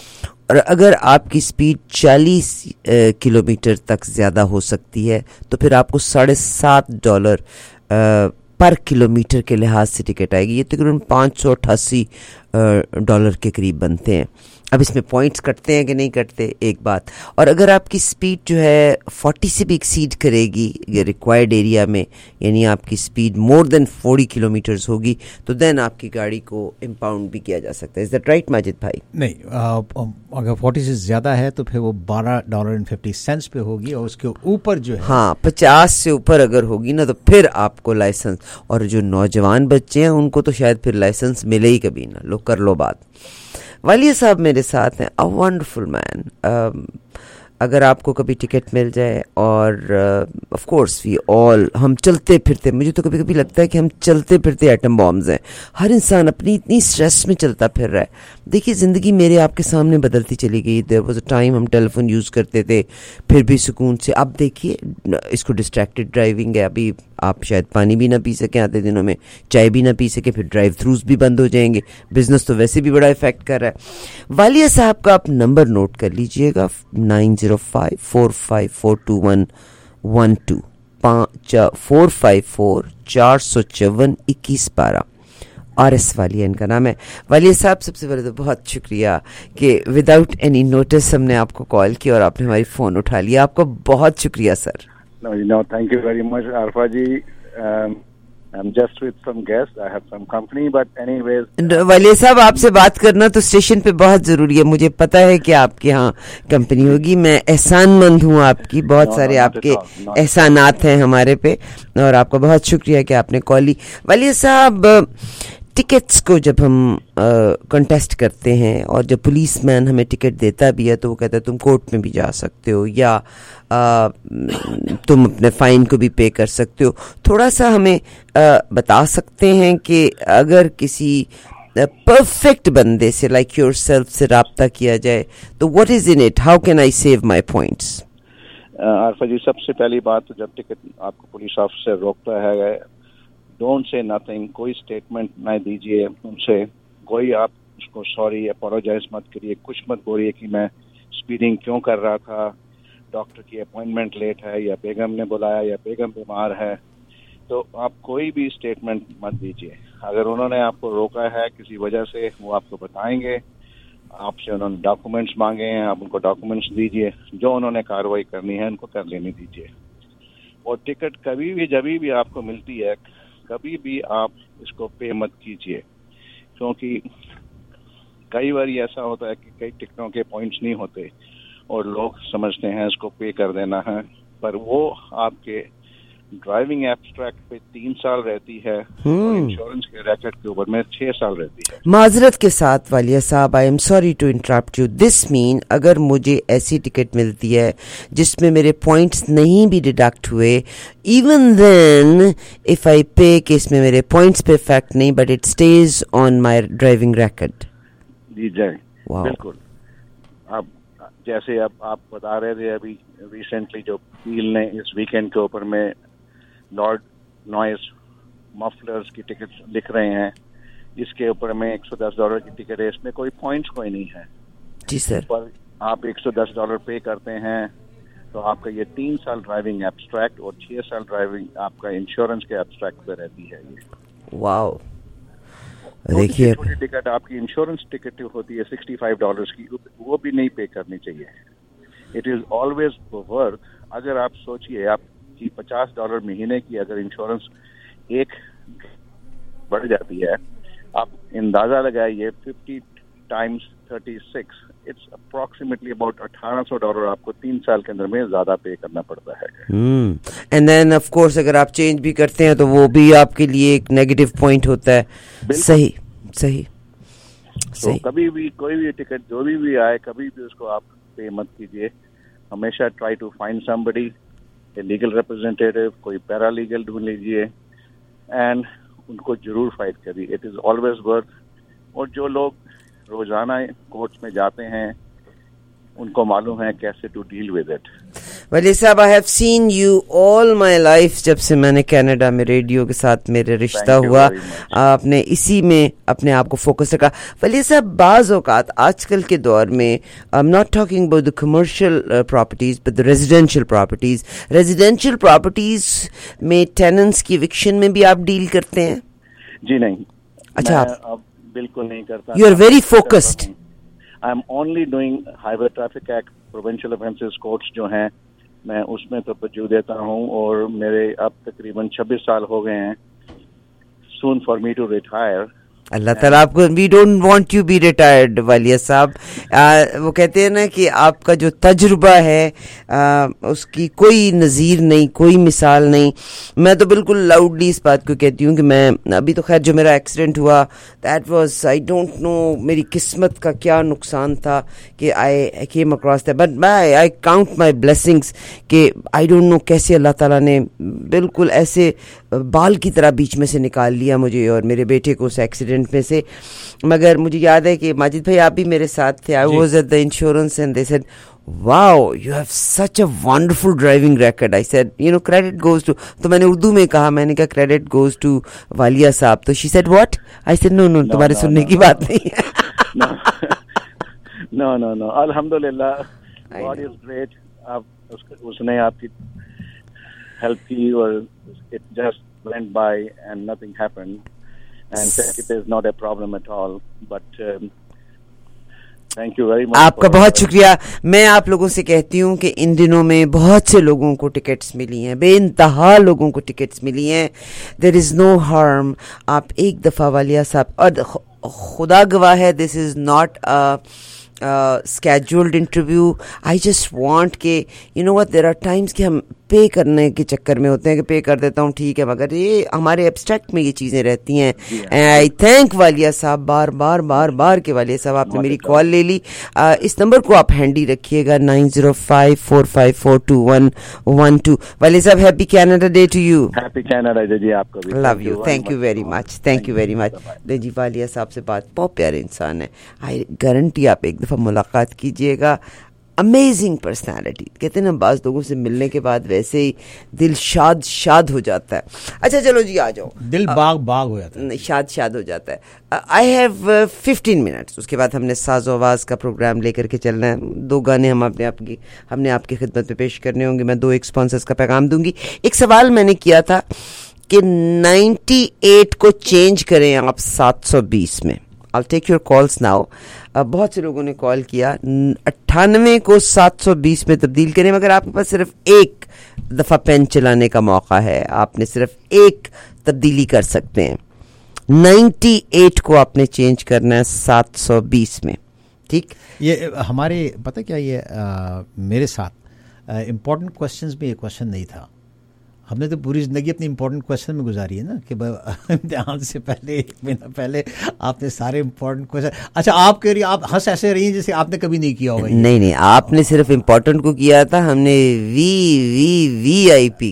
اور اگر آپ کی سپیڈ چالیس کلومیٹر تک زیادہ ہو سکتی ہے تو پھر آپ کو ساڑھے سات ڈالر پر کلومیٹر کے لحاظ سے ٹکٹ آئے گی. یہ تقریباً پانچ سو اٹھاسی ڈالر کے قریب بنتے ہیں. اب اس میں پوائنٹس کٹتے ہیں کہ نہیں کٹتے ایک بات. اور اگر آپ کی سپیڈ جو ہے فورٹی سے بھی ایکسیڈ کرے گی ریکوائرڈ ایریا میں, یعنی آپ کی speed more than forty kilometres ہوگی, تو دین آپ کی گاڑی کو امپاؤنڈ بھی کیا جا سکتا ہے. از دیٹ رائٹ ماجد بھائی؟ نہیں, اگر فورٹی سے زیادہ ہے تو پھر وہ بارہ ڈالر اینڈ ففٹی سینٹس پہ ہوگی, اور اس کے اوپر جو ہے ہاں پچاس سے اوپر اگر ہوگی نا تو پھر آپ کو لائسنس. اور جو نوجوان بچے ہیں ان کو تو شاید پھر لائسنس ملے ہی کبھی نہ, لو کر لو بات. والیہ صاحب میرے ساتھ ہیں, اے ونڈرفل مین. اگر آپ کو کبھی ٹکٹ مل جائے, اور آف کورس وی آل, ہم چلتے پھرتے, مجھے تو کبھی کبھی لگتا ہے کہ ہم چلتے پھرتے ایٹم بامز ہیں. ہر انسان اپنی اتنی اسٹریس میں چلتا پھر رہا ہے. دیکھیے زندگی میرے آپ کے سامنے بدلتی چلی گئی. دیر واز اے ٹائم ہم ٹیلی فون یوز کرتے تھے پھر بھی سکون سے. اب دیکھیے اس کو ڈسٹریکٹڈ ڈرائیونگ ہے. ابھی آپ شاید پانی بھی نہ پی سکیں آتے دنوں میں, چائے بھی نہ پی سکیں, پھر ڈرائیو تھروز بھی بند ہو جائیں گے. بزنس تو ویسے بھی بڑا افیکٹ کر رہا ہے. والیہ صاحب کا آپ نمبر نوٹ کر لیجئے گا, nine zero five four five four two one one two, پانچ فور فائیو فور چار سو چون اکیس بارہ. آر ایس والیہ ان کا نام ہے. والیہ صاحب سب سے پہلے تو بہت شکریہ کہ وداؤٹ اینی نوٹس ہم نے آپ کو کال کیا اور آپ نے ہماری فون اٹھا لیا. آپ کا بہت شکریہ سر. No, no, thank you very much, Arfa ji. Um, I'm just with some guests. I have some company, but anyways. والیہ صاحب آپ سے بات کرنا تو اسٹیشن پہ بہت ضروری ہے. مجھے پتا ہے کہ آپ کے ہاں کمپنی ہوگی. میں احسان مند ہوں آپ کی. بہت no, سارے no, آپ کے all, احسانات ہیں ہمارے پہ, اور آپ کا بہت شکریہ کہ آپ نے کال لی. والیہ صاحب ٹکٹس کو جب ہم کنٹیسٹ کرتے ہیں, اور جب پولیس مین ہمیں ٹکٹ دیتا بھی ہے تو وہ کہتا ہے تم کورٹ میں بھی جا سکتے ہو, یا آ, تم اپنے فائن کو بھی پے کر سکتے ہو. تھوڑا سا ہمیں آ, بتا سکتے ہیں کہ اگر کسی پرفیکٹ بندے سے لائک یور سیلف سے رابطہ کیا جائے تو what is in it, how can I save my points? Arifa ji, سب سے پہلی بات جب ٹکٹ آپ کو پولیس آفیسر روکتا ہے, ڈونٹ سے نتھنگ. کوئی اسٹیٹمنٹ نہ دیجیے ان سے, کوئی آپ اس کو سوری اپولوجائز مت کریے, کچھ مت بولیے کہ میں اسپیڈنگ کیوں کر رہا تھا, ڈاکٹر کی اپوائنٹمنٹ لیٹ ہے, یا بیگم نے بلایا, یا بیگم بیمار ہے. تو آپ کوئی بھی اسٹیٹمنٹ مت دیجیے. اگر انہوں نے آپ کو روکا ہے کسی وجہ سے, وہ آپ کو بتائیں گے. آپ سے انہوں نے ڈاکومنٹس مانگے ہیں, آپ ان کو ڈاکومنٹس دیجیے. جو انہوں نے کارروائی کرنی ہے ان کو کر لینے دیجیے. اور ٹکٹ کبھی بھی جبھی بھی آپ کو ملتی ہے, کبھی بھی آپ اس کو پے مت کیجیے, کیونکہ کئی بار ایسا ہوتا ہے کہ کئی ٹکٹوں کے پوائنٹس نہیں ہوتے اور لوگ سمجھتے ہیں اس کو پے کر دینا ہے, پر وہ آپ کے ڈرائیونگ ایبسٹریکٹ پہ تین سال رہتی ہے, اور انشورنس کے ریکٹ کے اوپر میں چھ سال رہتی ہے. معذرت کے ساتھ Walia Sahib, I am sorry to interrupt you. This man اگر مجھے ایسی ٹکٹ ملتی ہے جس میں میرے پوائنٹس نہیں بھی ڈیڈکٹ ہوئے, ایون دین اف آئی پے, کہ اس میں میرے پوائنٹس پہ افیکٹ نہیں, but it stays on my driving record. جی جائے بالکل. اب جیسے اب آپ بتا رہے تھے ابھی ریسنٹلی جو پیل نے اس ویکینڈ کے اوپر میں لارڈ نوائز مفلرز کی ٹکٹ لکھ رہے ہیں, اس کے اوپر میں ایک سو دس ڈالر کی ٹکٹ ہے, اس میں کوئی پوائنٹس کوئی نہیں ہے. جی سر. پر آپ ایک سو دس ڈالر پے کرتے ہیں تو آپ کا یہ تین سال ڈرائیونگ ایبسٹریکٹ اور چھ سال ڈرائیونگ آپ کا انشورنس کے ایبسٹریکٹ پہ رہتی ہے. یہ واو. دیکھیے چھوٹی ٹکٹ آپ کی انشورنس ٹکٹ ہوتی ہے سکسٹی فائیو ڈالرس کی, وہ بھی نہیں پے کرنی چاہیے. It is always worth. اگر آپ سوچیے آپ کی پچاس ڈالر مہینے کی اگر انشورنس ایک بڑھ جاتی ہے, آپ اندازہ لگائیے fifty times thirty six, it's approximately about اٹھارہ سو ڈالر آپ کو تین سال کے اندر میں زیادہ پے کرنا پڑتا ہے. اینڈ دین آف کورس اگر آپ چینج بھی کرتے ہیں تو وہ بھی آپ کے لیے ایک نیگیٹو پوائنٹ ہوتا ہے. صحیح صحیح صحیح. کبھی بھی کوئی بھی ٹکٹ جو بھی بھی آئے, کبھی بھی اس کو آپ پے مت کیجیے. ہمیشہ try to find somebody, legal representative, کوئی پیرا لیگل ڈھونڈ لیجیے, اینڈ ان کو ضرور فائٹ کریے. It is always worth. اور جو لوگ روزانہ کورٹس میں جاتے ہیں ان کو معلوم ہے کیسے to deal with it. Wali Sahib I have seen you all my life. جب سے میں نے کینیڈا میں ریڈیو کے ساتھ میرے رشتہ ہوا, آپ نے اسی میں اپنے آپ کو فوکس رکھا. ولی صاحب بعض اوقات آج کل کے دور میں I am not talking about the commercial properties but the residential properties, residential properties میں ٹیننٹس کی ایوکشن میں بھی آپ ڈیل کرتے ہیں؟ جی نہیں. اچھا, آپ بالکل نہیں کرتا. You are very focused. I am only doing highway traffic act provincial offences courts جو ہیں, میں اس میں توجہ دیتا ہوں, اور میرے اب تقریباً چھبیس سال ہو گئے ہیں. Soon for me to retire. اللہ تعالیٰ آپ کو, we don't want you be retired Walia Sahib. وہ کہتے ہیں نا کہ آپ کا جو تجربہ ہے اس کی کوئی نظیر نہیں, کوئی مثال نہیں. میں تو بالکل لاؤڈلی اس بات کو کہتی ہوں کہ میں ابھی تو خیر جو میرا ایکسیڈنٹ ہوا that was I don't know میری قسمت کا کیا نقصان تھا کہ I came across that, but I count my blessings کہ آئی ڈونٹ نو کیسے اللہ تعالیٰ نے بالکل ایسے بال کی طرح بیچ میں سے نکال لیا مجھے اور میرے بیٹے کو اس ایکسیڈنٹ میں سے. مگر مجھے یاد ہے کہ ماجد بھائی آپ بھی میرے ساتھ تھے. I was at the insurance and they said wow you have such a wonderful driving record. I said you know credit goes to, تو میں نے اردو میں کہا, میں نے کہا credit goes to Walia Sahib. تو she said what. I said no no تمہارے سننے کی بات نہیں ہے. نو نو نو الحمدللہ گاڈ از گریٹ. آپ اس نے آپ کی ہیلپ کی اور it just went by and nothing happened and it is not a problem at all, but um, thank you very much. آپ کا بہت شکریہ. میں آپ لوگوں سے کہتی ہوں کہ ان دنوں میں بہت سے لوگوں کو ٹکٹس ملی ہیں, بے انتہا لوگوں کو ٹکٹس ملی ہیں. there is no harm. آپ ایک دفعہ والیہ صاحب, اور خدا گواہ ہے this is not a scheduled interview. I just want کہ you know what there are times کہ ہم پے کرنے کے چکر میں ہوتے ہیں کہ پے کر دیتا ہوں ٹھیک ہے, مگر یہ ہمارے ایبسٹریکٹ میں یہ چیزیں رہتی ہیں. آئی تھینک والیہ صاحب بار بار بار بار کے والیہ صاحب آپ نے میری کال لے لی. اس نمبر کو آپ ہینڈی رکھیے گا nine zero five four five four two one one two. Walia Sahib happy Canada day to you. Happy Canada day جی آپ کو بھی. Love you, thank you very much, thank you very much. جی والیہ صاحب سے بات, بہت پیارے انسان ہے. آئی گارنٹی آپ ایک دفعہ ملاقات کیجیے گا. Amazing personality. کہتے ہیں نا بعض لوگوں سے ملنے کے بعد ویسے ہی دل شاد شاد ہو جاتا ہے. اچھا چلو جی آ جاؤ, دل باغ باغ ہو جاتا ہے, شاد شاد ہو جاتا ہے. آئی ہیو ففٹین منٹس, اس کے بعد ہم نے ساز و آواز کا پروگرام لے کر کے چلنا ہے. دو گانے ہم اپنے آپ کی ہم نے آپ کی خدمت میں پیش کرنے ہوں گے. میں دو ایک اسپانسرز کا پیغام دوں گی. ایک سوال میں نے کیا تھا کہ نائنٹی ایٹ کو چینج کریں آپ سات سو بیس میں. I'll take your calls now. بہت سے لوگوں نے کال کیا. اٹھانوے کو سات سو بیس میں تبدیل کریں, مگر آپ کے پاس صرف ایک دفعہ پین چلانے کا موقع ہے. آپ نے صرف ایک تبدیلی کر سکتے ہیں. نائنٹی ایٹ کو آپ نے چینج کرنا ہے سات سو بیس میں. ٹھیک, یہ ہمارے پتہ کیا, یہ آ, میرے ساتھ امپورٹنٹ کوشچنز میں یہ کوشچن نہیں تھا. ہم نے تو پوری زندگی اپنی امپورٹنٹ کوشچن میں گزاری ہے نا کہ امتحان سے پہلے ایک مہینہ پہلے آپ نے سارے امپورٹنٹ کوشچن. اچھا آپ کہہ رہی آپ ہنس ایسے رہی ہیں جیسے آپ نے کبھی نہیں کیا ہوگا. نہیں نہیں, آپ نے صرف امپورٹنٹ کو کیا تھا, ہم نے وی وی وی آئی پی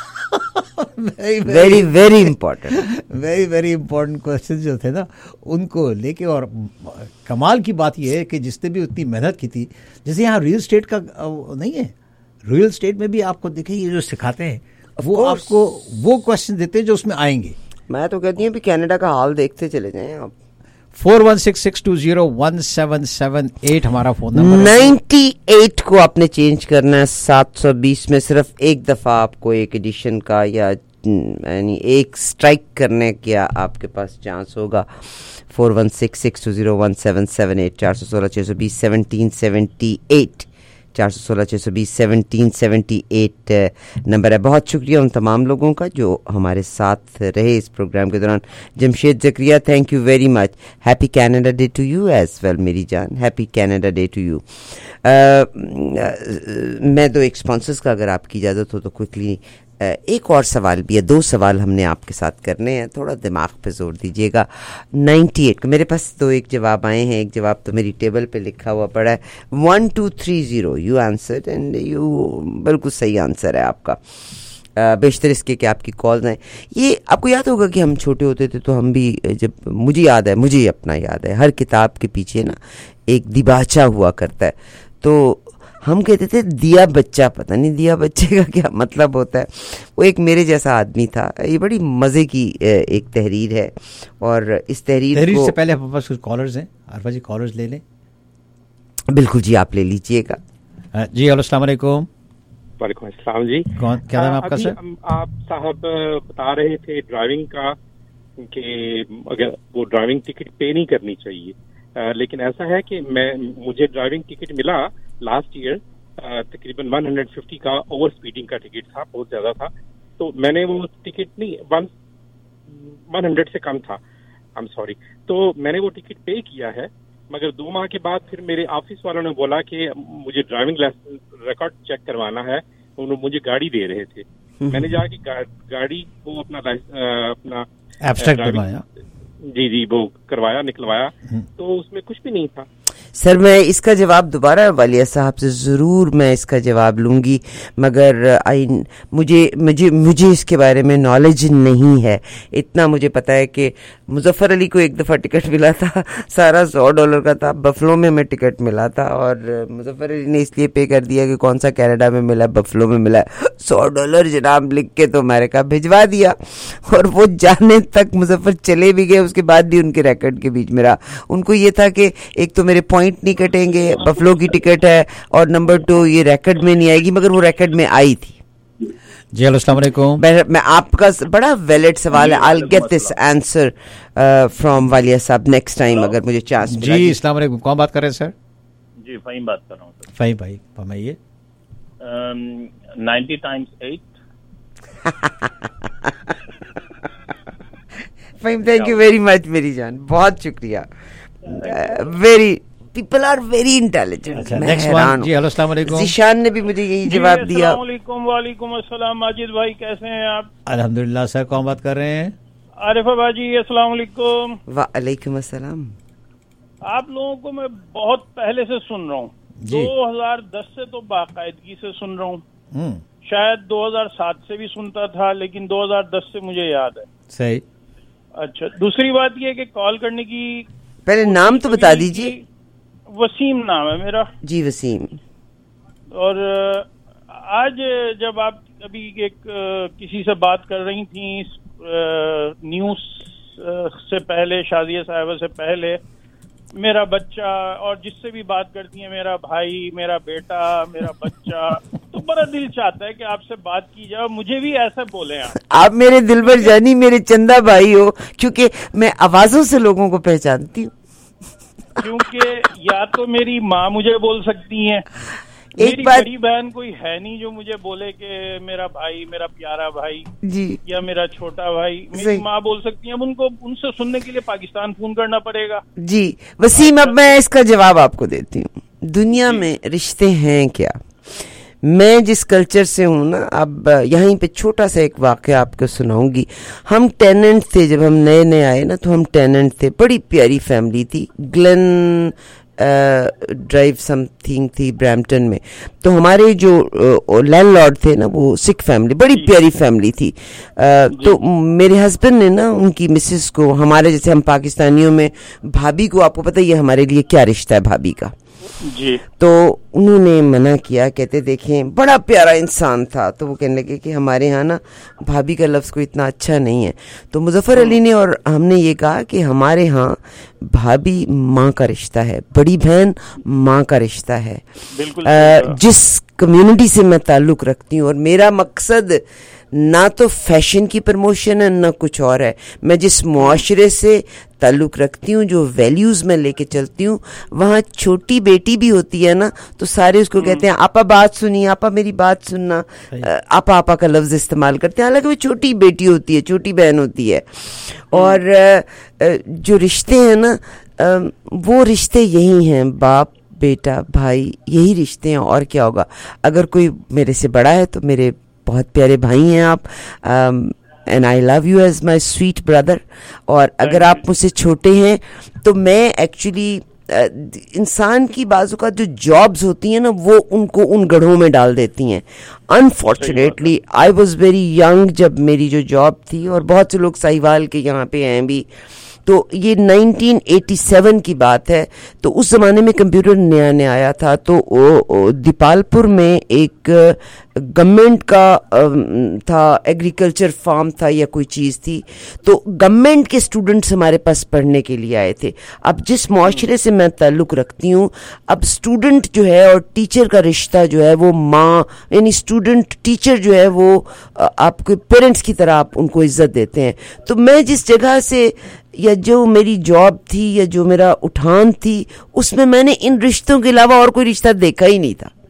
کیا. Very very important very very important question جو تھے نا ان کو لے کے. اور کمال کی بات یہ ہے کہ جس نے بھی اتنی محنت کی تھی, جیسے یہاں ریئل اسٹیٹ کا نہیں ہے, ریئل اسٹیٹ میں بھی آپ کو دیکھیں یہ جو سکھاتے ہیں وہ آپ کو وہ کوشچن دیتے ہیں جو اس میں آئیں گے. میں تو کہتی ہوں کہ کینیڈا کا حال دیکھتے چلے جائیں آپ. Four one six six two zero one seven seven eight ہمارا فون نمبر. نائنٹی ایٹ کو آپ نے چینج کرنا ہے سات سو بیس میں. صرف ایک دفعہ آپ کو ایک ایڈیشن کا یا یعنی ایک اسٹرائک کرنے کا آپ کے پاس چانس ہوگا. Four one six six two zero one seven seven eight, چار سو سولہ چھ سو بیس سیونٹین سیونٹی ایٹ, چار سو سولہ چھ سو بیس سیونٹین سیونٹی ایٹ نمبر ہے. بہت شکریہ ان تمام لوگوں کا جو ہمارے ساتھ رہے اس پروگرام کے دوران. Jamshed Zakaria, thank you very much. Happy Canada day to you as well میری جان. Happy Canada day to you. میں دو ایک اسپانسرز کا اگر آپ کی اجازت ہو تو کوئکلی ایک اور سوال بھی ہے. دو سوال ہم نے آپ کے ساتھ کرنے ہیں, تھوڑا دماغ پہ زور دیجیے گا. نائنٹی ایٹ کو میرے پاس دو ایک جواب آئے ہیں. ایک جواب تو میری ٹیبل پہ لکھا ہوا پڑا ہے. One two three zero you answer and you بالکل صحیح آنسر ہے آپ کا. بیشتر اس کے کہ آپ کی کالز ہیں. یہ آپ کو یاد ہوگا کہ ہم چھوٹے ہوتے تھے تو ہم بھی, جب مجھے یاد ہے مجھے اپنا یاد ہے, ہر کتاب کے پیچھے نا ایک دیباچہ ہوا کرتا ہے. تو ہم کہتے تھے دیا بچہ, پتہ نہیں دیا بچے کا کیا مطلب ہوتا ہے. وہ ایک میرے جیسا آدمی تھا. یہ بڑی مزے کی ایک تحریر ہے, اور اس تحریر تحریر کو سے پہلے ہمارے پاس کچھ کالرز ہیں. عارفہ جی کالرز لے لیں. بالکل جی, آپ لے لیجئے گا. جی السلام علیکم. وعلیکم السلام جی. کون, کیا نام آپ کا سر؟ آپ صاحب بتا رہے تھے ڈرائیونگ کا کہ اگر وہ ڈرائیونگ ٹکٹ پے نہیں کرنی چاہیے, لیکن ایسا ہے کہ میں مجھے ڈرائیونگ ٹکٹ ملا لاسٹ ایئر تقریباً ون ہنڈریڈ ففٹی کا اوور اسپیڈنگ کا ٹکٹ تھا, بہت زیادہ تھا. تو میں نے وہ ٹکٹ نہیں ون ون ہنڈریڈ سے کم تھا, آئی ایم سوری, تو میں نے وہ ٹکٹ پے کیا ہے. مگر دو ماہ کے بعد پھر میرے آفس والوں نے بولا کہ مجھے ڈرائیونگ ریکارڈ چیک کروانا ہے. انہوں نے مجھے گاڑی دے رہے تھے, میں نے جا کے گاڑی کو اپنا اپنا ایبسٹریکٹ بنوایا, جی جی وہ کروایا, نکلوایا, تو اس میں کچھ بھی نہیں تھا. سر میں اس کا جواب دوبارہ والیہ صاحب سے ضرور میں اس کا جواب لوں گی, مگر مجھے مجھے مجھے اس کے بارے میں نالج نہیں ہے. اتنا مجھے پتا ہے کہ مظفر علی کو ایک دفعہ ٹکٹ ملا تھا, سارا سو ڈالر کا تھا. بفلو میں ہمیں ٹکٹ ملا تھا, اور مظفر علی نے اس لیے پے کر دیا کہ کون سا کینیڈا میں ملا, بفلو میں ملا. سو ڈالر جناب لکھ کے تو امریکہ بھجوا دیا, اور وہ جانے تک مظفر چلے بھی گئے, اس کے بعد بھی ان کے ریکارڈ کے بیچ میں رہا. ان کو یہ تھا کہ ایک تو میرے پوائنٹ نہیں کٹیں گے, بفلو کی ٹکٹ ہے, اور نمبر ٹو یہ ریکارڈ میں نہیں آئے گی, مگر وہ ریکارڈ میں آئی تھی. جی السلام علیکم. میں آپ کا بڑا ویلڈ سوال ہے, I'll get this answer from والیہ صاحب نیکسٹ ٹائم اگر مجھے چانس ملا. جی السلام علیکم, کون بات کر رہے ہیں سر؟ جی فہیم بات کر رہا ہوں سر. فہیم بھائی فرمائیے. Ninety times eight. Fahim thank you very much میری جان, بہت شکریہ. Very people are very intelligent. جی السلام علیکم. ذیشان نے بھی مجھے یہی جواب دیا. السلام علیکم. وعلیکم السلام. ماجد بھائی کیسے ہیں آپ؟ الحمدللہ. سر کون بات کر رہے ہیں؟ عارفہ باجی السلام علیکم. وعلیکم السلام. آپ لوگوں کو میں بہت پہلے سے سن رہا ہوں, دو ہزار دس سے تو باقاعدگی سے سن رہا ہوں. شاید دو ہزار سات سے بھی سنتا تھا, لیکن دو ہزار دس سے مجھے یاد ہے. صحیح. اچھا, دوسری بات یہ کہ کال کرنے کی پہلے نام تو بتا دیجیے. وسیم نام ہے میرا. جی وسیم. اور آج جب آپ ابھی ایک کسی سے بات کر رہی تھیں نیوز سے پہلے, شادیہ صاحبہ سے پہلے, میرا بچہ, اور جس سے بھی بات کرتی ہیں میرا بھائی, میرا بیٹا, میرا بچہ, تو بڑا دل چاہتا ہے کہ آپ سے بات کی جائے. مجھے بھی ایسا بولیں آپ. آپ میرے دلبر جانی, میرے چندہ بھائی ہو, کیونکہ میں آوازوں سے لوگوں کو پہچانتی ہوں. کیونکہ یا تو میری ماں مجھے بول سکتی ہیں, میری بڑی بہن کوئی ہے نہیں جو مجھے بولے کہ میرا بھائی, میرا پیارا بھائی, جی, یا میرا چھوٹا بھائی. میری ماں بول سکتی ہیں. اب ان کو ان سے سننے کے لیے پاکستان فون کرنا پڑے گا. جی وسیم, اب میں اس کا جواب آپ کو دیتی ہوں. دنیا میں رشتے ہیں کیا؟ میں جس کلچر سے ہوں نا, اب یہیں پہ چھوٹا سا ایک واقعہ آپ کو سناؤں گی. ہم ٹیننٹ تھے جب ہم نئے نئے آئے نا, تو ہم ٹیننٹ تھے. بڑی پیاری فیملی تھی, گلن ڈرائیو سم تھنگ تھی برامپٹن میں. تو ہمارے جو لینڈ لارڈ تھے نا, وہ سکھ فیملی, بڑی پیاری فیملی تھی. تو میرے ہسبینڈ نے نا ان کی مسز کو, ہمارے جیسے ہم پاکستانیوں میں بھابھی کو, آپ کو پتہ یہ ہمارے لیے کیا رشتہ ہے بھابھی کا, جی, تو انہوں نے منع کیا. کہتے دیکھیں بڑا پیارا انسان تھا, تو وہ کہنے لگے کہ ہمارے ہاں نا بھابھی کا لفظ کوئی اتنا اچھا نہیں ہے. تو مظفر علی نے اور ہم نے یہ کہا کہ ہمارے ہاں بھابھی ماں کا رشتہ ہے, بڑی بہن ماں کا رشتہ ہے. جس کمیونٹی سے میں تعلق رکھتی ہوں, اور میرا مقصد نہ تو فیشن کی پروموشن ہے نہ کچھ اور ہے, میں جس معاشرے سے تعلق رکھتی ہوں, جو ویلیوز میں لے کے چلتی ہوں, وہاں چھوٹی بیٹی بھی ہوتی ہے نا, تو سارے اس کو کہتے ہیں آپا بات سنیے, آپا میری بات سننا, آپا آپا کا لفظ استعمال کرتے ہیں, حالانکہ وہ چھوٹی بیٹی ہوتی ہے, چھوٹی بہن ہوتی ہے. اور جو رشتے ہیں نا, وہ رشتے یہی ہیں, باپ بیٹا بھائی, یہی رشتے ہیں, اور کیا ہوگا. اگر کوئی میرے سے بڑا ہے تو میرے بہت پیارے بھائی ہیں آپ, and I love you as my sweet brother. اور اگر آپ مجھ سے چھوٹے ہیں تو میں ایکچولی انسان کی بعض اوقات جو جابز ہوتی ہیں نا, وہ ان کو ان گڑھوں میں ڈال دیتی ہیں. Unfortunately I was very young جب میری جو جاب تھی, اور بہت سے لوگ ساہیوال کے یہاں پہ ہیں بھی, تو یہ نائنٹین ایٹی سیون کی بات ہے. تو اس زمانے میں کمپیوٹر نیا نیا آیا تھا. تو دیپال پور میں ایک گورنمنٹ کا تھا, ایگریکلچر فارم تھا یا کوئی چیز تھی. تو گورنمنٹ کے اسٹوڈنٹس ہمارے پاس پڑھنے کے لیے آئے تھے. اب جس معاشرے سے میں تعلق رکھتی ہوں, اب اسٹوڈنٹ جو ہے اور ٹیچر کا رشتہ جو ہے وہ ماں, یعنی اسٹوڈنٹ ٹیچر جو ہے وہ آپ کے پیرنٹس کی طرح آپ ان کو عزت دیتے ہیں. تو میں جس جگہ سے یا جو میری جاب تھی یا جو میرا اٹھان تھی, اس میں میں نے ان رشتوں کے علاوہ اور کوئی رشتہ دیکھا ہی نہیں تھا.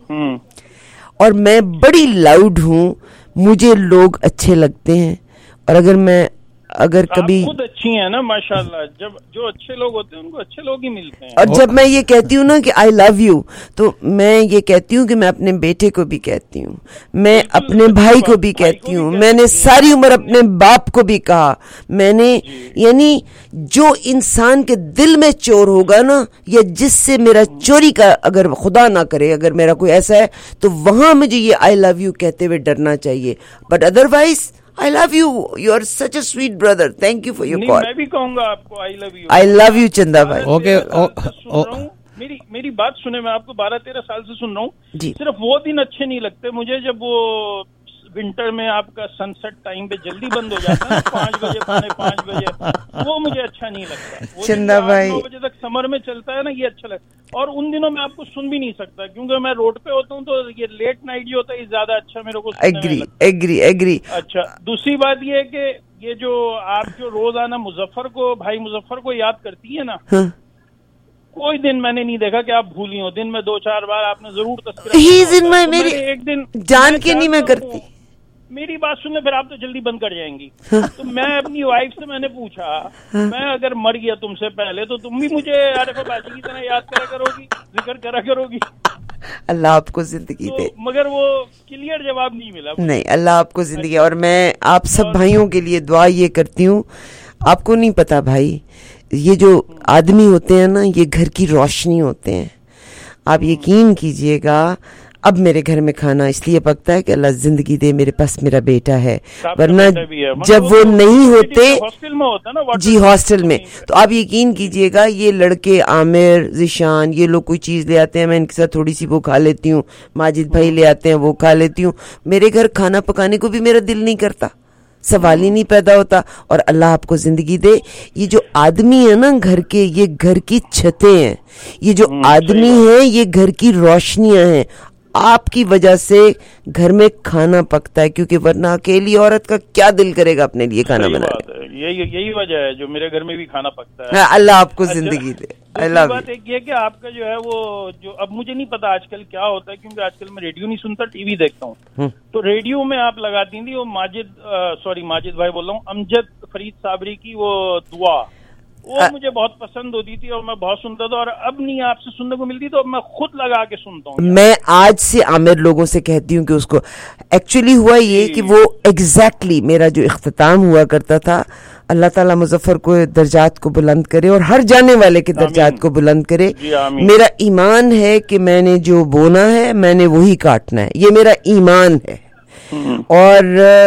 اور میں بڑی لاؤڈ ہوں, مجھے لوگ اچھے لگتے ہیں. اور اگر میں اگر کبھی خود اچھی ہیں نا ماشاءاللہ, جب جو اچھے لوگ ہوتے ہیں ان کو اچھے لوگ ہی ملتے ہیں. اور جب میں یہ کہتی ہوں نا کہ آئی لو یو, تو میں یہ کہتی ہوں کہ میں اپنے بیٹے کو بھی کہتی ہوں, میں اپنے بھائی کو بھی کہتی ہوں, میں نے ساری عمر اپنے باپ کو بھی کہا. میں نے یعنی جو انسان کے دل میں چور ہوگا نا, یا جس سے میرا چوری کا اگر خدا نہ کرے اگر میرا کوئی ایسا ہے, تو وہاں مجھے یہ آئی لو یو کہتے ہوئے ڈرنا چاہیے. But otherwise I love you. You are such a sweet brother. Thank you for your call. میں بھی کہوں گا آپ کو I love you. I love you چندا بھائی. Okay. میری میری بات سنیں, میں آپ کو بارہ تیرہ سال سے سن رہا ہوں. صرف وہ دن اچھے نہیں لگتے مجھے جب وہ ونٹر میں آپ کا سن سیٹ ٹائم پہ جلدی بند ہو جاتا ہے, پانچ بجے پونے پانچ بجے, وہ مجھے اچھا نہیں لگتا. چندا بھائی نو بجے تک سمر میں چلتا ہے نا, یہ اچھا لگتا ہے. اور ان دنوں میں آپ کو سن بھی نہیں سکتا کیونکہ میں روڈ پہ ہوتا ہوں, تو یہ لیٹ نائٹ جو ہوتا ہے زیادہ اچھا میرے کو ایگری ایگری ایگری. اچھا, دوسری بات یہ ہے کہ یہ جو آپ جو روزانہ مظفر کو, بھائی مظفر کو یاد کرتی ہے نا, کوئی دن میں نے نہیں دیکھا کہ آپ بھولی ہو. دن میں دو چار بار آپ نے ضرور تذکرہ, ایک دن جان کے نہیں میں کرتی. میری بات سن لیں, پھر آپ تو جلدی بند کر جائیں گی. تو میں اپنی وائف سے میں نے پوچھا, میں اگر مر گیا تم سے پہلے تو تم بھی مجھے عارف باجی کی طرح یاد کرا کرو گی, ذکر کرا کرو گی. اللہ آپ کو زندگی دے. مگر وہ کلیئر جواب نہیں ملا. نہیں, اللہ آپ کو زندگی. اور میں آپ سب بھائیوں کے لیے دعا یہ کرتی ہوں, آپ کو نہیں پتا بھائی, یہ جو آدمی ہوتے ہیں نا, یہ گھر کی روشنی ہوتے ہیں. آپ یقین کیجئے گا, اب میرے گھر میں کھانا اس لیے پکتا ہے کہ اللہ زندگی دے, میرے پاس میرا بیٹا ہے, ورنہ جب وہ نہیں ہوتے, جی ہاسٹل میں, تو آپ یقین کیجئے گا یہ لڑکے عامر, ذیشان, یہ لوگ کوئی چیز لے آتے ہیں, میں ان کے ساتھ تھوڑی سی وہ کھا لیتی ہوں, ماجد بھائی لے آتے ہیں وہ کھا لیتی ہوں. میرے گھر کھانا پکانے کو بھی میرا دل نہیں کرتا, سوال ہی نہیں پیدا ہوتا. اور اللہ آپ کو زندگی دے. یہ جو آدمی ہے نا گھر کے, یہ گھر کی چھتیں ہیں, یہ جو آدمی ہیں یہ گھر کی روشنیاں ہیں. آپ کی وجہ سے گھر میں کھانا پکتا ہے, کیونکہ ورنہ اکیلی عورت کا کیا دل کرے گا اپنے لیے کھانا بنانے. یہی یہی وجہ ہے جو میرے گھر میں بھی کھانا پکتا ہے. اللہ آپ کو زندگی دے. دوسری بات ایک یہ کہ آپ کا جو ہے وہ جو, اب مجھے نہیں پتا آج کل کیا ہوتا ہے, کیونکہ آج کل میں ریڈیو نہیں سنتا, ٹی وی دیکھتا ہوں. تو ریڈیو میں آپ لگاتی تھی وہ ماجد, سوری ماجد بھائی بول رہا ہوں, امجد فرید صابری کی وہ دعا, وہ مجھے بہت پسند ہوتی تھی اور میں بہت سنتا تھا. اور اب نہیں آپ سے سننے کو ملتی, تو اب میں خود لگا کے سنتا ہوں. میں آج سے عامر لوگوں سے کہتی ہوں کہ اس کو ایکچولی ہوا یہ کہ وہ ایگزیکٹلی میرا جو اختتام ہوا کرتا تھا, اللہ تعالیٰ مظفر کو درجات کو بلند کرے اور ہر جانے والے کے درجات کو بلند کرے. میرا ایمان ہے کہ میں نے جو بونا ہے میں نے وہی کاٹنا ہے, یہ میرا ایمان ہے. اور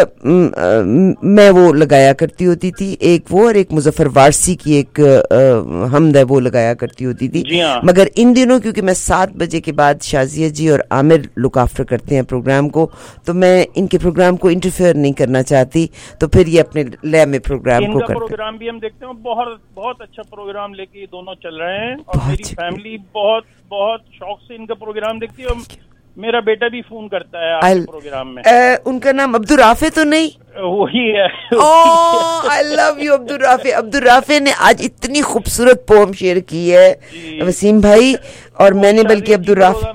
میں وہ لگایا کرتی ہوتی تھی, ایک وہ اور ایک مظفر وارسی کی ایک حمد ہے وہ لگایا کرتی ہوتی تھی. مگر ان دنوں کیونکہ میں سات بجے کے بعد شازیہ جی اور عامر لک آفٹر کرتے ہیں پروگرام کو, تو میں ان کے پروگرام کو انٹرفیئر نہیں کرنا چاہتی, تو پھر یہ اپنے لے میں پروگرام کو کرتے. پروگرام بھی ہم دیکھتے ہیں, بہت بہت اچھا پروگرام لے کے یہ دونوں چل رہے ہیں, اور میری فیملی بہت بہت شوق سے ان کا پروگرام دیکھتی ہے. میرا بیٹا بھی فون کرتا ہے آپ کے پروگرام میں. ان کا نام عبدالرافع تو نہیں؟ وہی ہے. I love you Abdul Rafay. Abdul Rafay نے آج اتنی خوبصورت پوم شیئر کی ہے وسیم بھائی, اور میں نے بلکہ عبدالرافع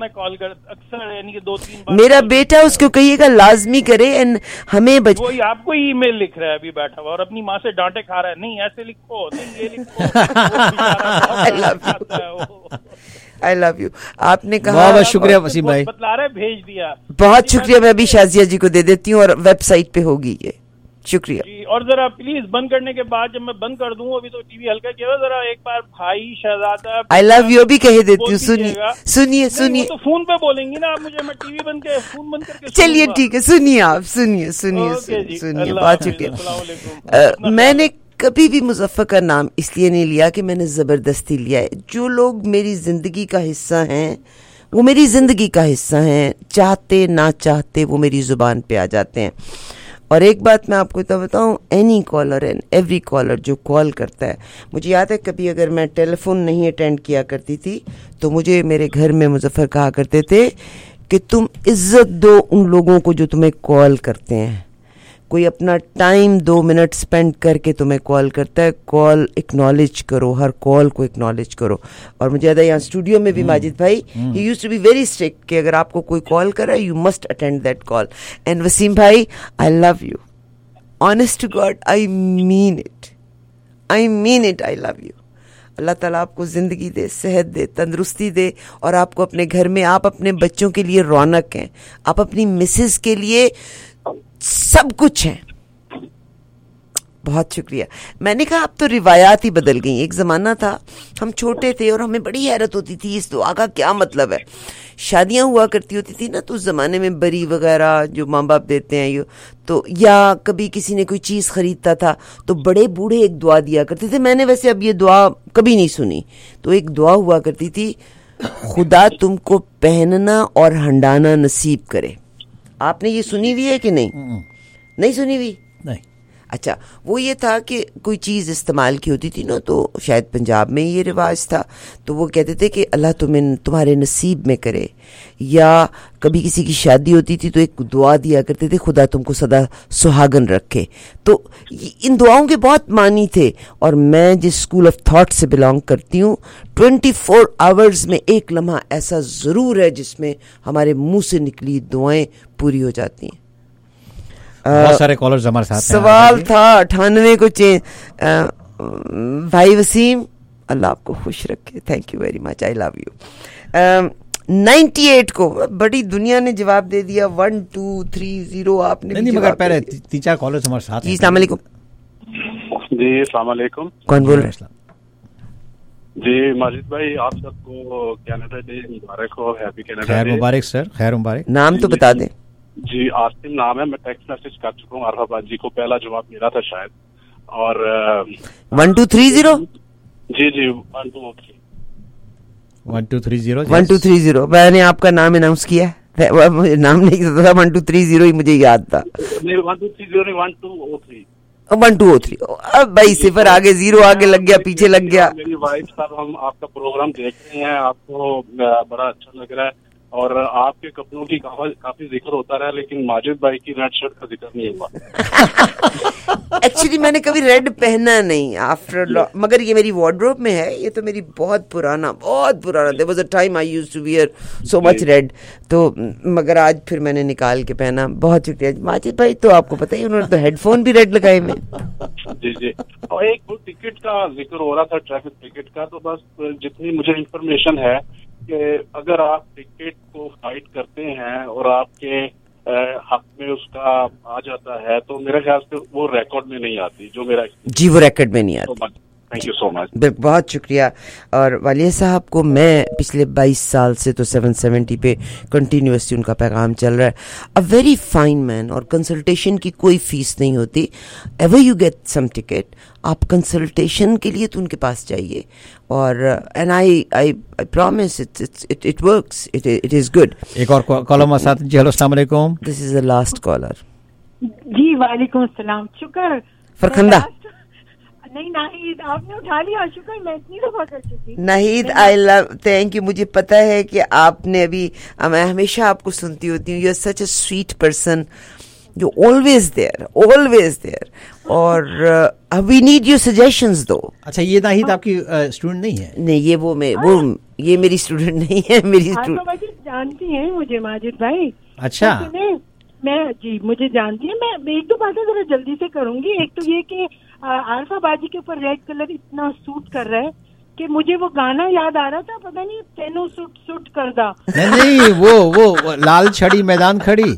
میرا بیٹا اس کو کہیے گا لازمی کرے. اینڈ ہمیں بچ وہی آپ کو ای میل لکھ رہا ہے ابھی بیٹھا ہوا, اور اپنی ماں سے ڈانٹے کھا رہا ہے, نہیں ایسے لکھو, نہیں یہ لکھو. I love you. آپ نے کہا بہت شکریہ وسیم بھائی, بتلا رہے بھیج دیا. بہت شکریہ. میں ابھی شازیہ جی کو دے دیتی ہوں اور ویب سائٹ پہ ہوگی یہ. شکریہ جی. اور ذرا پلیز بند کرنے کے بعد جب میں بند کر دوں, ابھی تو ٹی وی ہلکا کیا, ذرا ایک بار بھائی شہزادہ آئی لو یو بھی کہہ دیتی ہوں. سنیے سنیے سنیے, تو فون پہ بولیں گی نا آپ مجھے, میں ٹی وی بند کے فون بند کر کے. چلیے ٹھیک ہے, سنیے آپ, سنیے سنیے سنیے. بہت شکریہ. میں نے کبھی بھی مظفر کا نام اس لیے نہیں لیا کہ میں نے زبردستی لیا ہے. جو لوگ میری زندگی کا حصہ ہیں وہ میری زندگی کا حصہ ہیں, چاہتے نہ چاہتے وہ میری زبان پہ آ جاتے ہیں. اور ایک بات میں آپ کو تو بتاؤں, any caller and every caller جو کال کرتا ہے, مجھے یاد ہے کبھی اگر میں ٹیلی فون نہیں اٹینڈ کیا کرتی تھی تو مجھے میرے گھر میں مظفر کہا کرتے تھے کہ تم عزت دو ان لوگوں کو جو تمہیں کال کرتے ہیں. کوئی اپنا ٹائم دو منٹ سپینڈ کر کے تمہیں کال کرتا ہے, کال اکنالج کرو, ہر کال کو اکنالج کرو. اور مجھے یاد ہے یہاں اسٹوڈیو میں بھی ماجد بھائی ہی used to be very strict کہ اگر آپ کو کوئی کال کرا you must attend that call. And Wasim بھائی, I love you, honest to God, I mean it, I mean it, I love you. اللہ تعالیٰ آپ کو زندگی دے, صحت دے, تندرستی دے, اور آپ کو اپنے گھر میں, آپ اپنے بچوں کے لیے رونق ہیں, آپ اپنی مسز کے لیے سب کچھ ہیں. بہت شکریہ. میں نے کہا اب تو روایات ہی بدل گئی. ایک زمانہ تھا ہم چھوٹے تھے اور ہمیں بڑی حیرت ہوتی تھی اس دعا کا کیا مطلب ہے. شادیاں ہوا کرتی ہوتی تھی نا, تو اس زمانے میں بری وغیرہ جو ماں باپ دیتے ہیں تو, یا کبھی کسی نے کوئی چیز خریدتا تھا تو بڑے بوڑھے ایک دعا دیا کرتے تھے. میں نے ویسے اب یہ دعا کبھی نہیں سنی. تو ایک دعا ہوا کرتی تھی, خدا تم کو پہننا اور ہنڈانا نصیب کرے. آپ نے یہ سنی ہوئی ہے کہ نہیں؟ نہیں سنی ہوئی؟ نہیں. اچھا, وہ یہ تھا کہ کوئی چیز استعمال کی ہوتی تھی نا, تو شاید پنجاب میں یہ رواج تھا, تو وہ کہتے تھے کہ اللہ تمہیں تمہارے نصیب میں کرے. یا کبھی کسی کی شادی ہوتی تھی تو ایک دعا دیا کرتے تھے, خدا تم کو سدا سہاگن رکھے. تو ان دعاؤں کے بہت معنی تھے. اور میں جس اسکول آف تھاٹ سے بلانگ کرتی ہوں, ٹوینٹی فور آورز میں ایک لمحہ ایسا ضرور ہے جس میں ہمارے منہ سے نکلی دعائیں پوری ہو جاتی ہیں. بہت سارے کالرز ہمارے ساتھ ہیں. سوال تھا اٹھانوے کو چینج. بھائی وسیم, اللہ آپ کو خوش رکھے, thank you very much, I love you. Ninety eight کو بڑی دنیا نے جواب دے دیا, ون ٹو تھری زیرو آپ نے نہیں, مگر پہلے تین چار کالرز ہمارے ساتھ ہیں. جی السلام علیکم. جی السلام علیکم. کون بول رہے ہیں؟ جی ماجد بھائی, آپ سب کو کینیڈا ڈے مبارک ہو. Happy Canada Day. خیر مبارک سر, خیر مبارک. نام تو بتا دیں. جی عاصم نام ہے, میں ٹیکسٹ میسج کر چکا ہوں. عارفہ باجی کو پہلا جواب ملا تھا شاید. اور ون ٹو تھری زیرو جی جی one two three one two three zero one two three zero میں نے آپ کا نام اناؤنس کیا ہے, نام نہیں پتا تھا, ون ٹو تھری زیرو ہی مجھے یاد تھا. One two three zero one two O three one two O three. اب بھائی صفر آگے, زیرو آگے لگ گیا, پیچھے لگ گیا. میری وائف صاحب, ہم آپ کا پروگرام دیکھ رہے ہیں, آپ کو بڑا اچھا لگ رہا ہے, اور آپ کے کپڑوں کی کافی ذکر ہوتا رہا, لیکن ماجد بھائی کی ریڈ شرٹ کا ذکر نہیں ہوا. ایکچولی میں نے کبھی ریڈ پہنا نہیں آفٹر, مگر یہ میری وارڈروب میں ہے. یہ تو میری بہت پرانا بہت پرانا there was a time I used to wear so much red, تو مگر آج پھر میں نے نکال کے پہنا. بہت شکریہ ماجد بھائی. تو آپ کو پتہ ہی انہوں نے تو ہیڈ فون بھی ریڈ لگائے میں. جی جی. اور ایک ٹکٹ کا ذکر ہو رہا تھا, ٹریفک ٹکٹ کا, تو بس جتنی مجھے انفارمیشن ہے کہ اگر آپ ٹکٹ کو فائٹ کرتے ہیں اور آپ کے حق میں اس کا آ جاتا ہے, تو میرے خیال سے وہ ریکارڈ میں نہیں آتی, جو میرا جی وہ ریکارڈ میں نہیں آتی. Thank you so much. بہت شکریہ. اور والیہ صاحب کو میں پچھلے بائیس سال سے تو سیون سیونٹی پہ کنٹینیوسلی ان کا پیغام چل رہا ہے. اے ویری فائن مین, اور کنسلٹیشن کی کوئی فیس نہیں ہوتی. Ever you get some ticket, آپ کنسلٹیشن کے لیے تو ان کے پاس جائیے. اور and I I promise it works, it is good. ایک اور کالر ساتھ. جی ہلو, السلام علیکم. دس از دا لاسٹ کالر. جی وعلیکم السلام. شکر فرخندہ. نہیں ناہید, آپ نے اٹھا لیا. شکر, میں اتنی دفعہ کر چکی. Nahid I love, thank you. مجھے پتا ہے کہ آپ نے ابھی, میں ہمیشہ آپ کو سنتی ہوتی ہوں. You are such a sweet person, you always there, always there. اور وی نیڈ یور سجیشنز دو. اچھا, یہ ناہید آپ کی اسٹوڈنٹ نہیں ہے؟ نہیں, یہ وہ میں وہ یہ میری اسٹوڈنٹ نہیں ہے. میری اسٹوڈنٹ جانتی ہیں مجھے ماجد بھائی. اچھا, میں جی مجھے جانتی ہے. میں ایک دو باتیں ذرا جلدی سے کروں گی. ایک تو یہ کہ عارفہ باجی کے اوپر ریڈ کلر اتنا سوٹ کر رہا ہے کہ مجھے وہ گانا یاد آ رہا تھا, پتہ نہیں تینوں سوٹ سوٹ کردہ. نہیں نہیں, وہ وہ لال چھڑی میدان کھڑی,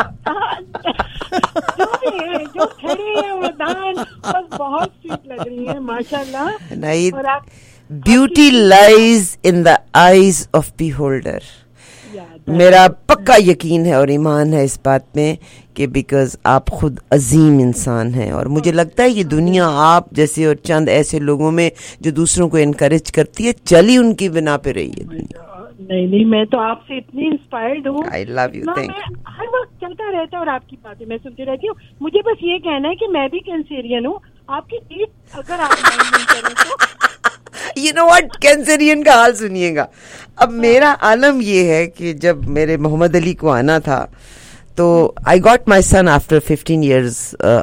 جو بھی ہے, جو کھڑے ہیں میدان, بس بہت سویٹ لگ رہی ہے ماشاء اللہ. Beauty lies in the eyes of beholder. मेरा पक्का यकीन है और ईमान है इस बात में कि बिकॉज आप खुद अजीम इंसान हैं और मुझे लगता है ये दुनिया आप जैसे और चंद ऐसे लोगों में जो दूसरों को इनकरेज करती है चली उनकी बिना पे रही है दुनिया। नहीं नहीं, मैं तो आपसे इतनी इंस्पायर्ड हूँ। I love you, thank you. हर वक्त चलता रहता है और आपकी बातें मैं सुनती रहती हूँ। मुझे बस ये कहना है कि मैं भी कैंसेरियन हूँ, आपकी डेट अगर आप नहीं करें तो यू नो व्हाट, कैंसरियन का हाल सुनिएगा। अब मेरा आलम ये है कि जब मेरे मोहम्मद अली को आना था तो I got my son after fifteen years.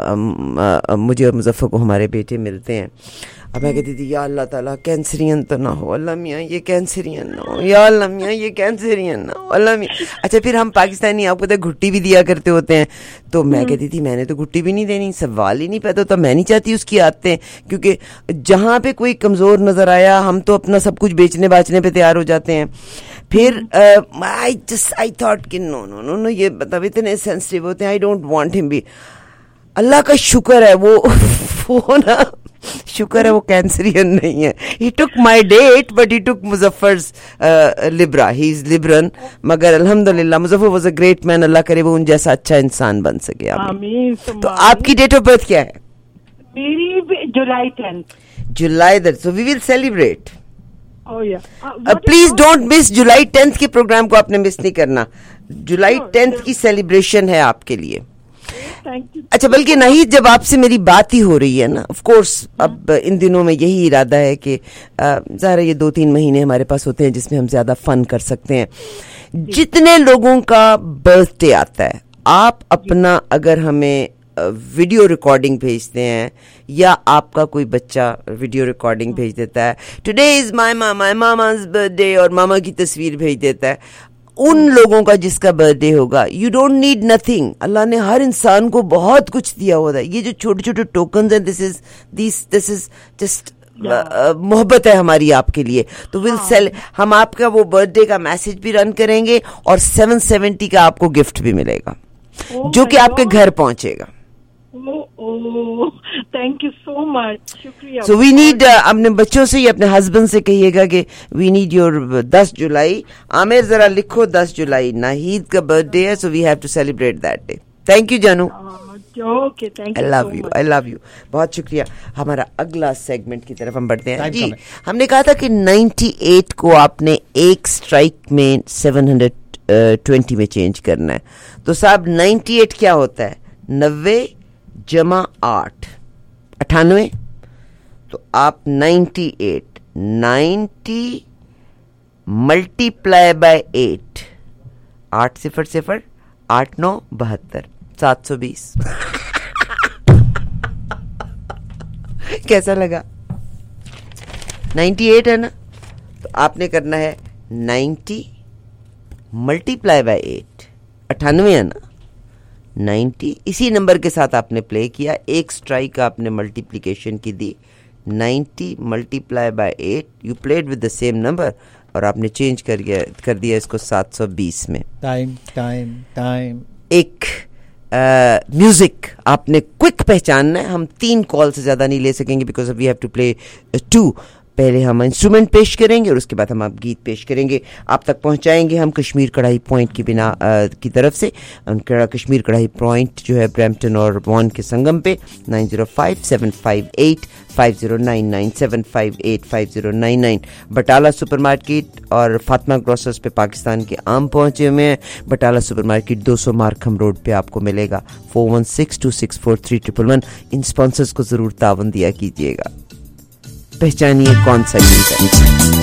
मुझे और मुजफ्फर को हमारे बेटे मिलते हैं। अब मैं कहती थी या अल्लाह ताला कैंसरियन तो ना हो, अल्लाह मियाँ ये कैंसरियन ना हो, या अल्लाह मियाँ ये कैंसरियन ना हो, अल्लाह मियाँ। अच्छा फिर हम पाकिस्तानी आपको तो घुट्टी भी दिया करते होते हैं, तो मैं कहती थी मैंने तो घुट्टी भी नहीं देनी, सवाल ही नहीं पैदा होता। मैं नहीं चाहती उसकी आदतें, क्योंकि जहाँ पे कोई कमज़ोर नज़र आया हम तो अपना सब कुछ बेचने बाचने पे तैयार हो जाते हैं। फिर आई जस्ट आई थॉट कि नो नो नो नो ये मतलब इतने सेंसिटिव होते हैं, I don't want him be. अल्लाह का शुक्र है वो वो ना शुक्र है वो कैंसरियन नहीं है। He took my date but he took Muzaffar's Libra, he is Libran, मगर अल्हम्दुलिल्लाह Muzaffar was a great man. अल्लाह करे वो उन जैसा अच्छा इंसान बन सके। आमीन। तो आपकी डेट ऑफ बर्थ क्या है? मेरी July tenth. July that, so we will celebrate. Oh yeah. Please don't miss July tenth के प्रोग्राम को, आपने मिस नहीं करना। जुलाई टेंथ की सेलिब्रेशन है आपके लिए। अच्छा बल्कि नहीं, जब आपसे मेरी बात ही हो रही है ना, ऑफ कोर्स अब इन दिनों में यही इरादा है कि ज़ाहिर ये दो तीन महीने हमारे पास होते हैं जिसमें हम ज्यादा फन कर सकते हैं। जितने लोगों का बर्थडे आता है आप अपना अगर हमें वीडियो रिकॉर्डिंग भेजते हैं या आपका कोई बच्चा वीडियो रिकॉर्डिंग भेज देता है, today is my mama mama's birthday, और मामा की तस्वीर भेज देता है, उन लोगों का जिसका बर्थडे होगा, यू डोंट नीड नथिंग। अल्लाह ने हर इंसान को बहुत कुछ दिया हुआ है। ये जो छोटे छोटे टोकन्स हैं, this is this this is just मोहब्बत है हमारी आपके लिए। तो विल सेल हम आपका वो बर्थडे का मैसेज भी रन करेंगे और सेवन सेवेंटी का आपको गिफ्ट भी मिलेगा जो कि आपके घर पहुंचेगा। थैंक यू सो मच, शुक्रिया। सो वी नीड, अपने बच्चों से या अपने हस्बैंड से कहिएगा कि वी नीड योर दस जुलाई। आमिर जरा लिखो दस जुलाई नाहिद का बर्थडे है, so we have to celebrate that day. Thank you जानू। Okay, thank you. I love you, I love you, बहुत शुक्रिया। हमारा अगला सेगमेंट की तरफ हम बढ़ते हैं जी। हमने कहा था कि अट्ठानवे को आपने एक स्ट्राइक में सात सौ बीस में चेंज करना है। तो साहब अट्ठानवे क्या होता है? नब्बे जमा आठ, अट्ठानवे। तो आप अट्ठानवे नाइन्टी मल्टीप्लाई बाय एट, आठ सिफर सिफर आठ नौ बहत्तर, सात सौ बीस। कैसा लगा? अट्ठानवे है ना, तो आपने करना है नब्बे मल्टीप्लाई बाय एट, अट्ठानवे है ना, नब्बे इसी नंबर के साथ आपने प्ले किया, एक स्ट्राइक आपने मल्टीप्लिकेशन की दी, नब्बे multiply by eight, you played with the same number और आपने चेंज कर दिया कर दिया इसको सात सौ बीस में। Time time time. एक म्यूजिक uh, आपने क्विक पहचानना है। हम तीन कॉल से ज्यादा नहीं ले सकेंगे because we have to play two. पहले हम इंस्ट्रूमेंट पेश करेंगे और उसके बाद हम आप गीत पेश करेंगे। आप तक पहुंचाएंगे हम कश्मीर कढ़ाई पॉइंट की बिना आ, की तरफ से। कश्मीर कढ़ाई पॉइंट जो है ब्रैम्पटन और वॉन के संगम पे nine zero five seven five eight five zero nine nine seven five eight five zero nine nine. Batala supermarket और फातिमा ग्रोसर्स पे पाकिस्तान के आम पहुंचे हुए हैं। बटाला सुपरमार्केट दो सौ मार्कम रोड पे आपको मिलेगा। Four one six two six four three triple one. इन स्पॉन्सर्स को जरूर तावन दिया कीजिएगा। पहचानिए कौन सा गीत है।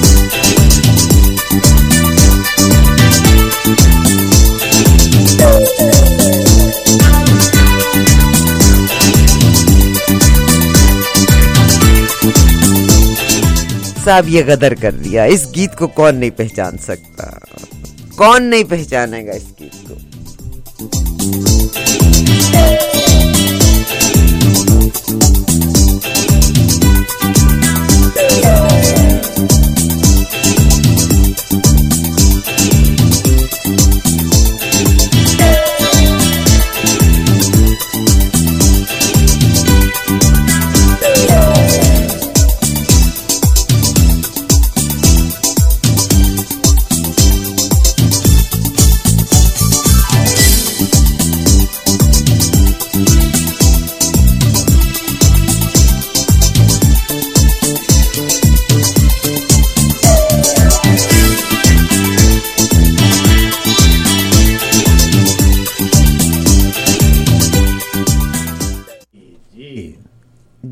साहब ये गदर कर दिया। इस गीत को कौन नहीं पहचान सकता? कौन नहीं पहचानेगा इस गीत को?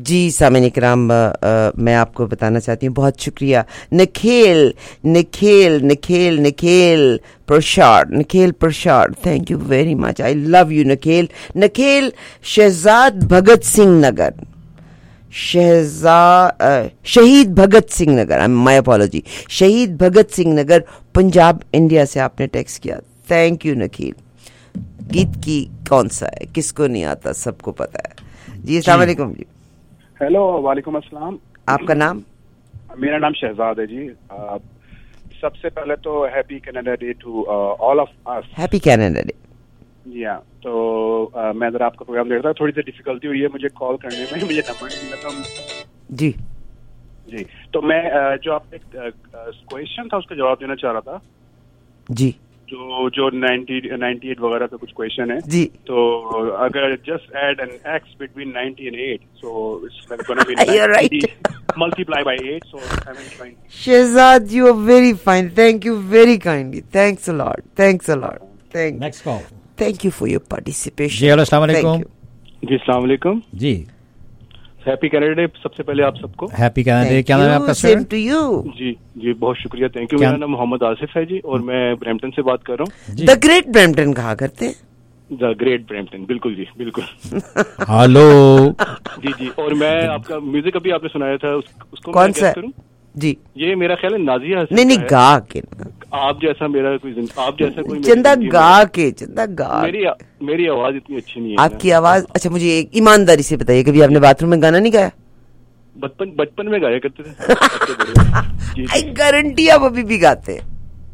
जी सामीन इकराम, मैं आपको बताना चाहती हूँ, बहुत शुक्रिया Nikhil Nikhil Nikhil Nikhil Prasad Nikhil Prasad, thank you very much, I love you Nikhil. Nikhil Shahzad Bhagat Singh Nagar, Shahzad Shaheed Bhagat Singh Nagar, my apology, Shaheed Bhagat Singh Nagar, Punjab India से आपने टेक्स्ट किया, थैंक यू निखिल। गीत की कौन सा है, किसको नहीं आता, सबको पता है जी। अस्सलाम वालेकुम जी। हेलो, वालेकुम अस्सलाम। आपका नाम? मेरा नाम शहजाद है जी। आ, सबसे पहले तो happy Canada Day to all of us. Happy Canada Day. जी हाँ, तो आ, मैं जरा आपका प्रोग्राम देख रहा था, थोड़ी सी डिफिकल्टी हुई है मुझे कॉल करने में, मुझे नंबर नहीं मिला था। जी जी, तो मैं आ, जो आपने क्वेश्चन था उसका जवाब देना चाह रहा था जी, जो जो नाइंटी नाइंटी एट वगैरह का कुछ क्वेश्चन है जी। तो अगर just add an X between ninety and eight, so it's gonna be You're right. multiply by eight, so seven point. Shehzad, you are very fine, thank you very kindly, thanks a lot, thanks a lot, thank next call, thank you for your participation जी। अस्सलाम वालेकुम जी। अस्सलाम वालेकुम जी। हैप्पी कनाडा डे सबसे पहले आप सबको। Happy Canada Day. क्या नाम है आपका सर? सेम टू यू जी जी, बहुत शुक्रिया, थैंक यू। मेरा नाम मोहम्मद आसिफ है जी, और मैं ब्रैम्पटन से बात कर रहा हूँ। द ग्रेट ब्रैम्पटन कहा करते हैं। द ग्रेट ब्रैम्पटन, बिल्कुल जी, बिल्कुल। हेलो जी जी, और मैं आपका म्यूजिक अभी आपने सुनाया था, उस, उसको कौन सा जी? ये मेरा ख्याल है नाजिया हसन। नहीं नहीं, गा के आप जैसा मेरा कोई आप जैसा कोई चंदा गा के चंदा गा। मेरी मेरी आवाज इतनी अच्छी नहीं है। आपकी आवाज, अच्छा मुझे एक ईमानदारी से बताइए, कभी आपने बाथरूम में गाना नहीं गाया? बचपन बचपन में गाया करते थे। आई गारंटी आप अभी भी गाते हैं?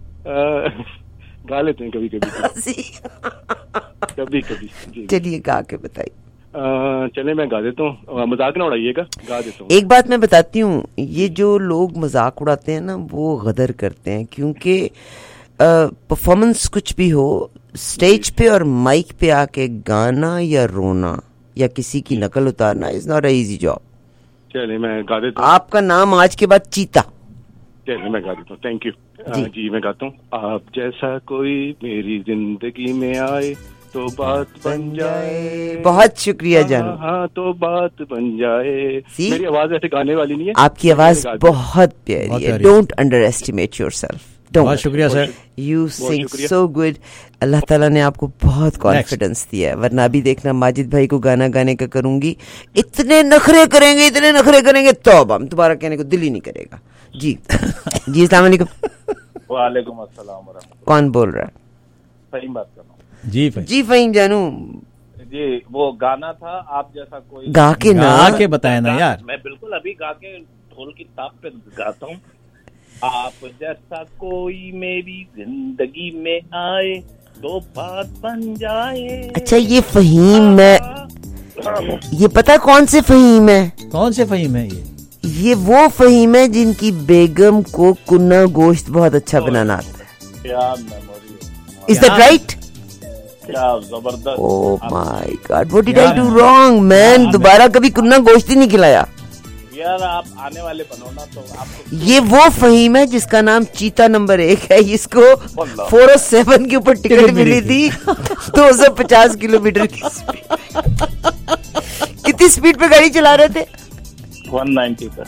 गा लेते हैं कभी कभी कभी कभी। चलिए गा के बताइए। चले मैं गा देता हूँ, मजाक ना उड़ाइएगा, गा देता हूँ। एक बात मैं बताती हूँ, ये जो लोग मजाक उड़ाते हैं ना, वो गदर करते हैं, क्योंकि परफॉर्मेंस कुछ भी हो, स्टेज पे और माइक पे आके गाना या रोना या किसी की नकल उतारना is not a easy job. चलिए मैं गा देता हूँ। आपका नाम आज के बाद चीता। चलिए मैं गा देता हूँ, थैंक यू जी, जी मैं गाता हूँ। आप जैसा कोई मेरी जिंदगी में आए तो बात बन जाए। बहुत शुक्रिया जानू। हाँ, हाँ तो बात बन जाए। मेरी आवाज ऐसे गाने वाली नहीं है। आपकी आवाज बहुत प्यारी है, don't underestimate yourself. बहुत शुक्रिया sir, you sing so good. अल्लाह ताला ने आपको बहुत कॉन्फिडेंस दिया है, वरना भी देखना माजिद भाई को गाना गाने का करूंगी, इतने नखरे करेंगे इतने नखरे करेंगे तो हम दोबारा कहने को दिल ही नहीं करेगा जी। जी अस्सलाम वालेकुम। वालेकुम अस्सलाम। कौन बोल रहा है? फहीम बात कर रहा हूँ। जी जी फहीम जानू जी, वो गाना था आप जैसा कोई। गा के ना गा के बताया ना यार। मैं बिल्कुल अभी गा के ढोल की ताप पे गाता हूँ। आप जैसा कोई मेरी जिंदगी में आए तो बात बन जाए। अच्छा ये फहीम है, ये पता कौन से फहीम है? कौन से फहीम है ये? ये वो फहीम है जिनकी बेगम को कुन्ना गोश्त बहुत अच्छा बनाना आता है। क्या मेमोरी। Is that right? क्या जबरदस्त। Oh my God, what did I do wrong man? दोबारा कभी कुन्ना गोश्त ही नहीं खिलाया यार। आप आने वाले बनो ना तो आपको। ये वो फहीम है जिसका नाम चीता नंबर एक है, इसको फोर ओ सेवन के ऊपर टिकट मिली थी दो सौ पचास किलोमीटर की स्पीड। कितनी स्पीड पे गाड़ी चला रहे थे? वन नाइंटी पर।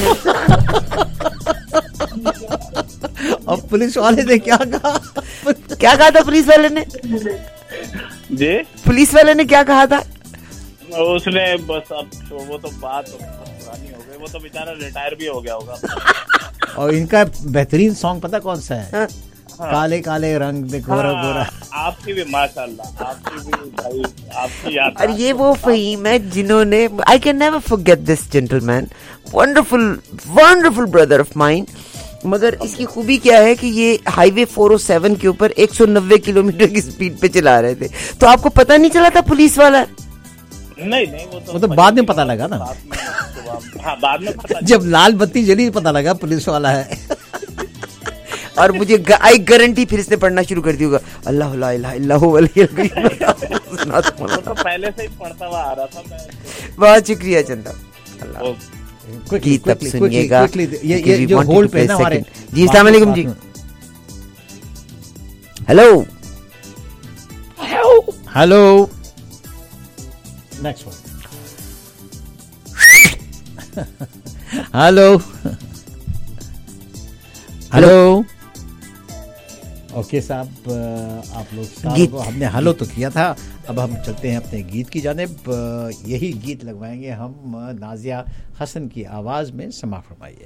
अब पुलिस वाले ने क्या कहा? क्या कहा था पुलिस वाले ने? जी पुलिस वाले ने क्या कहा था? उसने बस अब तो वो तो बात पुरानी हो गई, वो तो बेचारा रिटायर भी हो गया होगा। और इनका बेहतरीन सॉन्ग पता कौन सा है? हाँ। काले काले रंग दे गोरा गोरा। आपकी भी माशाल्लाह, आपकी भी भाई, आपकी याद। और ये वो फहीम है जिन्होंने, I can never forget this gentleman, wonderful wonderful brother of mine. मगर इसकी खूबी क्या है कि ये हाईवे फोर ओ सेवन के ऊपर एक सौ नब्बे किलोमीटर की स्पीड पे चला रहे थे, तो आपको पता नहीं चला था पुलिस वाला? नहीं नहीं, वो तो, वो तो बाद में पता लगा ना। हाँ बाद में पता जब लाल बत्ती जली पता लगा पुलिस वाला है। और मुझे आई गारंटी फिर इसने पढ़ना शुरू कर दी होगा, अल्लाह ला इलाहा इल्लल्लाहु वलियुल करीम। तो पहले से ही पढ़ता हुआ आ रहा था मैं। बहुत शुक्रिया चंदा। अल्लाह गीत अब सुनिएगा। ये ये जो होल्ड पे ना हमारे। जी अस्सलाम वालेकुम जी। Hello hello next one. Hello hello okay साहब, आप लोग साहब को हमने हेलो तो किया था, अब हम चलते हैं अपने गीत की जानिब। यही गीत लगवाएंगे हम नाजिया हसन की आवाज़ में। समा फरमाइए।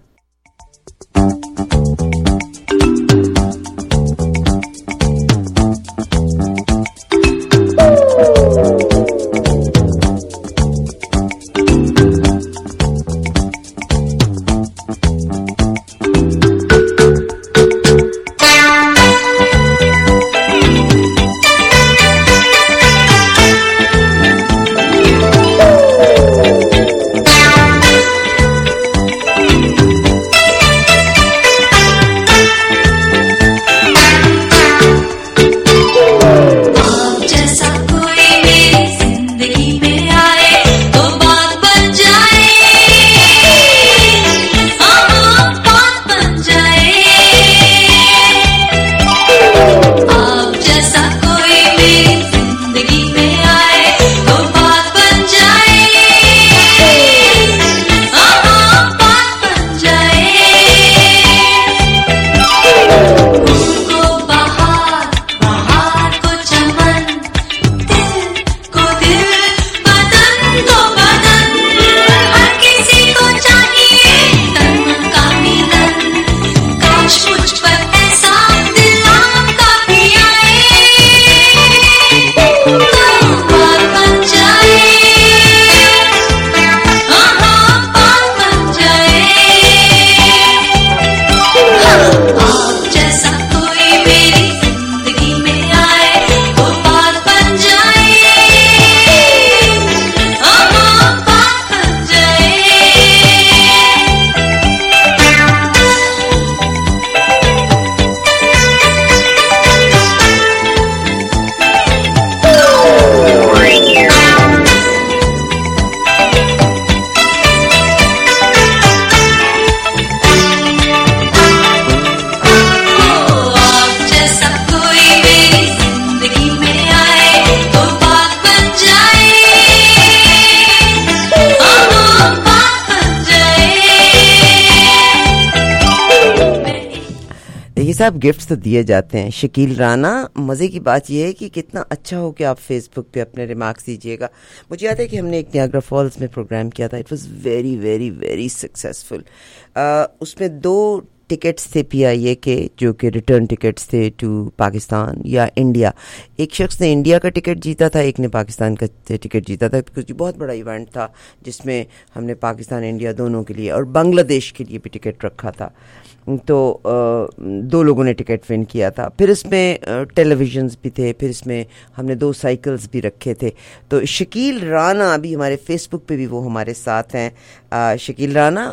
साहब गिफ्ट्स तो दिए जाते हैं। शकील राना, मज़े की बात यह है कि कितना अच्छा हो कि आप फेसबुक पे अपने रिमार्क्स दीजिएगा। मुझे याद है कि हमने एक नियाग्रा फॉल्स में प्रोग्राम किया था, it was very very very successful. उसमें दो टिकट्स थे पी आई ए के, जो कि रिटर्न टिकट्स थे टू पाकिस्तान या इंडिया। एक शख्स ने इंडिया का टिकट जीता था, एक ने पाकिस्तान का टिकट जीता था, बिकॉज ये बहुत बड़ा इवेंट था जिसमें हमने पाकिस्तान इंडिया दोनों के लिए और बांग्लादेश के लिए भी टिकट रखा था। तो दो लोगों ने टिकट विन किया था। फिर इसमें टेलीविजन्स भी थे, फिर इसमें हमने दो साइकिल्स भी रखे थे। तो शकील राना अभी हमारे फेसबुक पे भी वो हमारे साथ हैं। Shakeel Rana,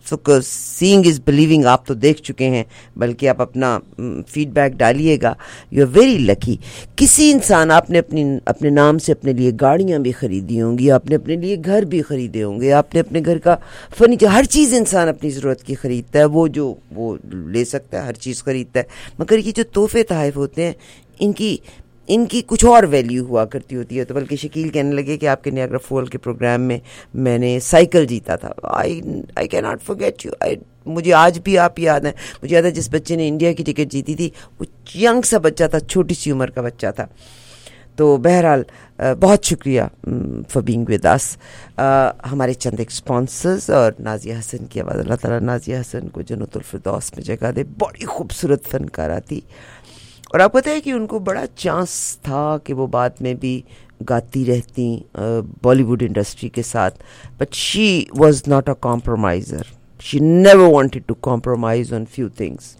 seeing is believing आप तो देख चुके हैं, बल्कि आप अपना फीडबैक डालिएगा। You are very lucky. किसी इंसान, आपने अपनी अपने नाम से अपने लिए गाड़ियाँ भी ख़रीदी होंगी, आपने अपने लिए घर भी ख़रीदे होंगे, आपने अपने घर का फर्नीचर, हर चीज़ इंसान अपनी ज़रूरत की ख़रीदता है, वो जो वो ले सकता है, हर चीज़ ख़रीदता है। मगर ये जो तोहफे तोहफ़े होते हैं, इनकी इनकी कुछ और वैल्यू हुआ करती होती है। तो बल्कि शकील कहने लगे कि आपके नियाग्रा फॉल के प्रोग्राम में मैंने साइकिल जीता था। I I can not forget you. I मुझे आज भी आप याद हैं। मुझे याद है जिस बच्चे ने इंडिया की टिकट जीती थी, वो यंग सा बच्चा था, छोटी सी उम्र का बच्चा था। तो बहरहाल बहुत शुक्रिया फॉर बीइंग विद अस। हमारे चंद एक स्पॉन्सर्स और नाजिया हसन की आवाज़, अल्लाह ताला नाजिया हसन को जन्नतुल फिरदौस में जगह दे। बड़ी खूबसूरत फनकारा थी, और आपको पता है कि उनको बड़ा चांस था कि वो बाद में भी गाती रहती बॉलीवुड इंडस्ट्री के साथ, but she was not a compromiser. She never wanted to compromise on few things.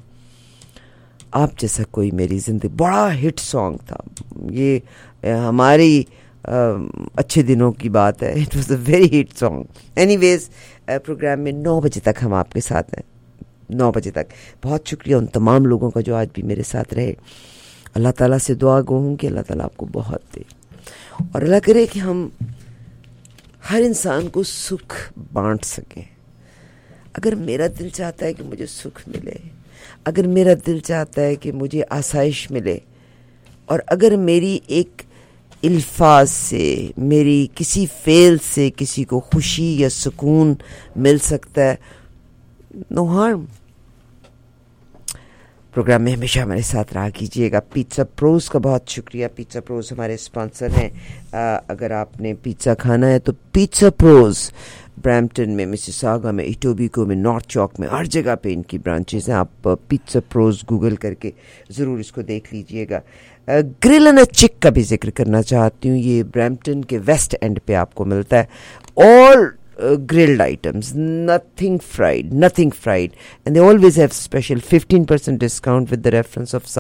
आप जैसा कोई मेरी ज़िंदगी बड़ा हिट सॉन्ग था। ये हमारी अच्छे दिनों की बात है। It was a very hit song. Anyways, program में नौ बजे तक हम आपके साथ हैं, नौ बजे तक। बहुत शुक्रिया उन तमाम लोगों का जो आज भी मेरे साथ रहे। अल्लाह ताला से दुआ गो हूँ कि अल्लाह ताला आपको बहुत दे, और अल्लाह करे कि हम हर इंसान को सुख बांट सकें। अगर मेरा दिल चाहता है कि मुझे सुख मिले, अगर मेरा दिल चाहता है कि मुझे आसाइश मिले, और अगर मेरी एक الفاظ سے, میری کسی فعل سے کسی کو خوشی یا سکون مل سکتا ہے, نو ہارم. پروگرام میں ہمیشہ ہمارے ساتھ رہا کیجیے گا. پیزا پروز کا بہت شکریہ. پیزا پروز ہمارے اسپانسر ہیں. آ, اگر آپ نے پیزا کھانا ہے تو پیزا پروز برامپٹن میں, مسیساگا میں, ایٹوبیکو میں, نارتھ چوک میں, ہر جگہ پہ ان کی برانچز ہیں. آپ پیزا پروز گوگل کر کے ضرور اس کو دیکھ لیجئے گا. گرل اینڈ چک کا بھی ذکر کرنا چاہتی ہوں. یہ برامپٹن کے ویسٹ اینڈ پہ آپ کو ملتا ہے. آل grilled items, nothing fried, nothing fried, and they always have special fifteen percent discount with the reference of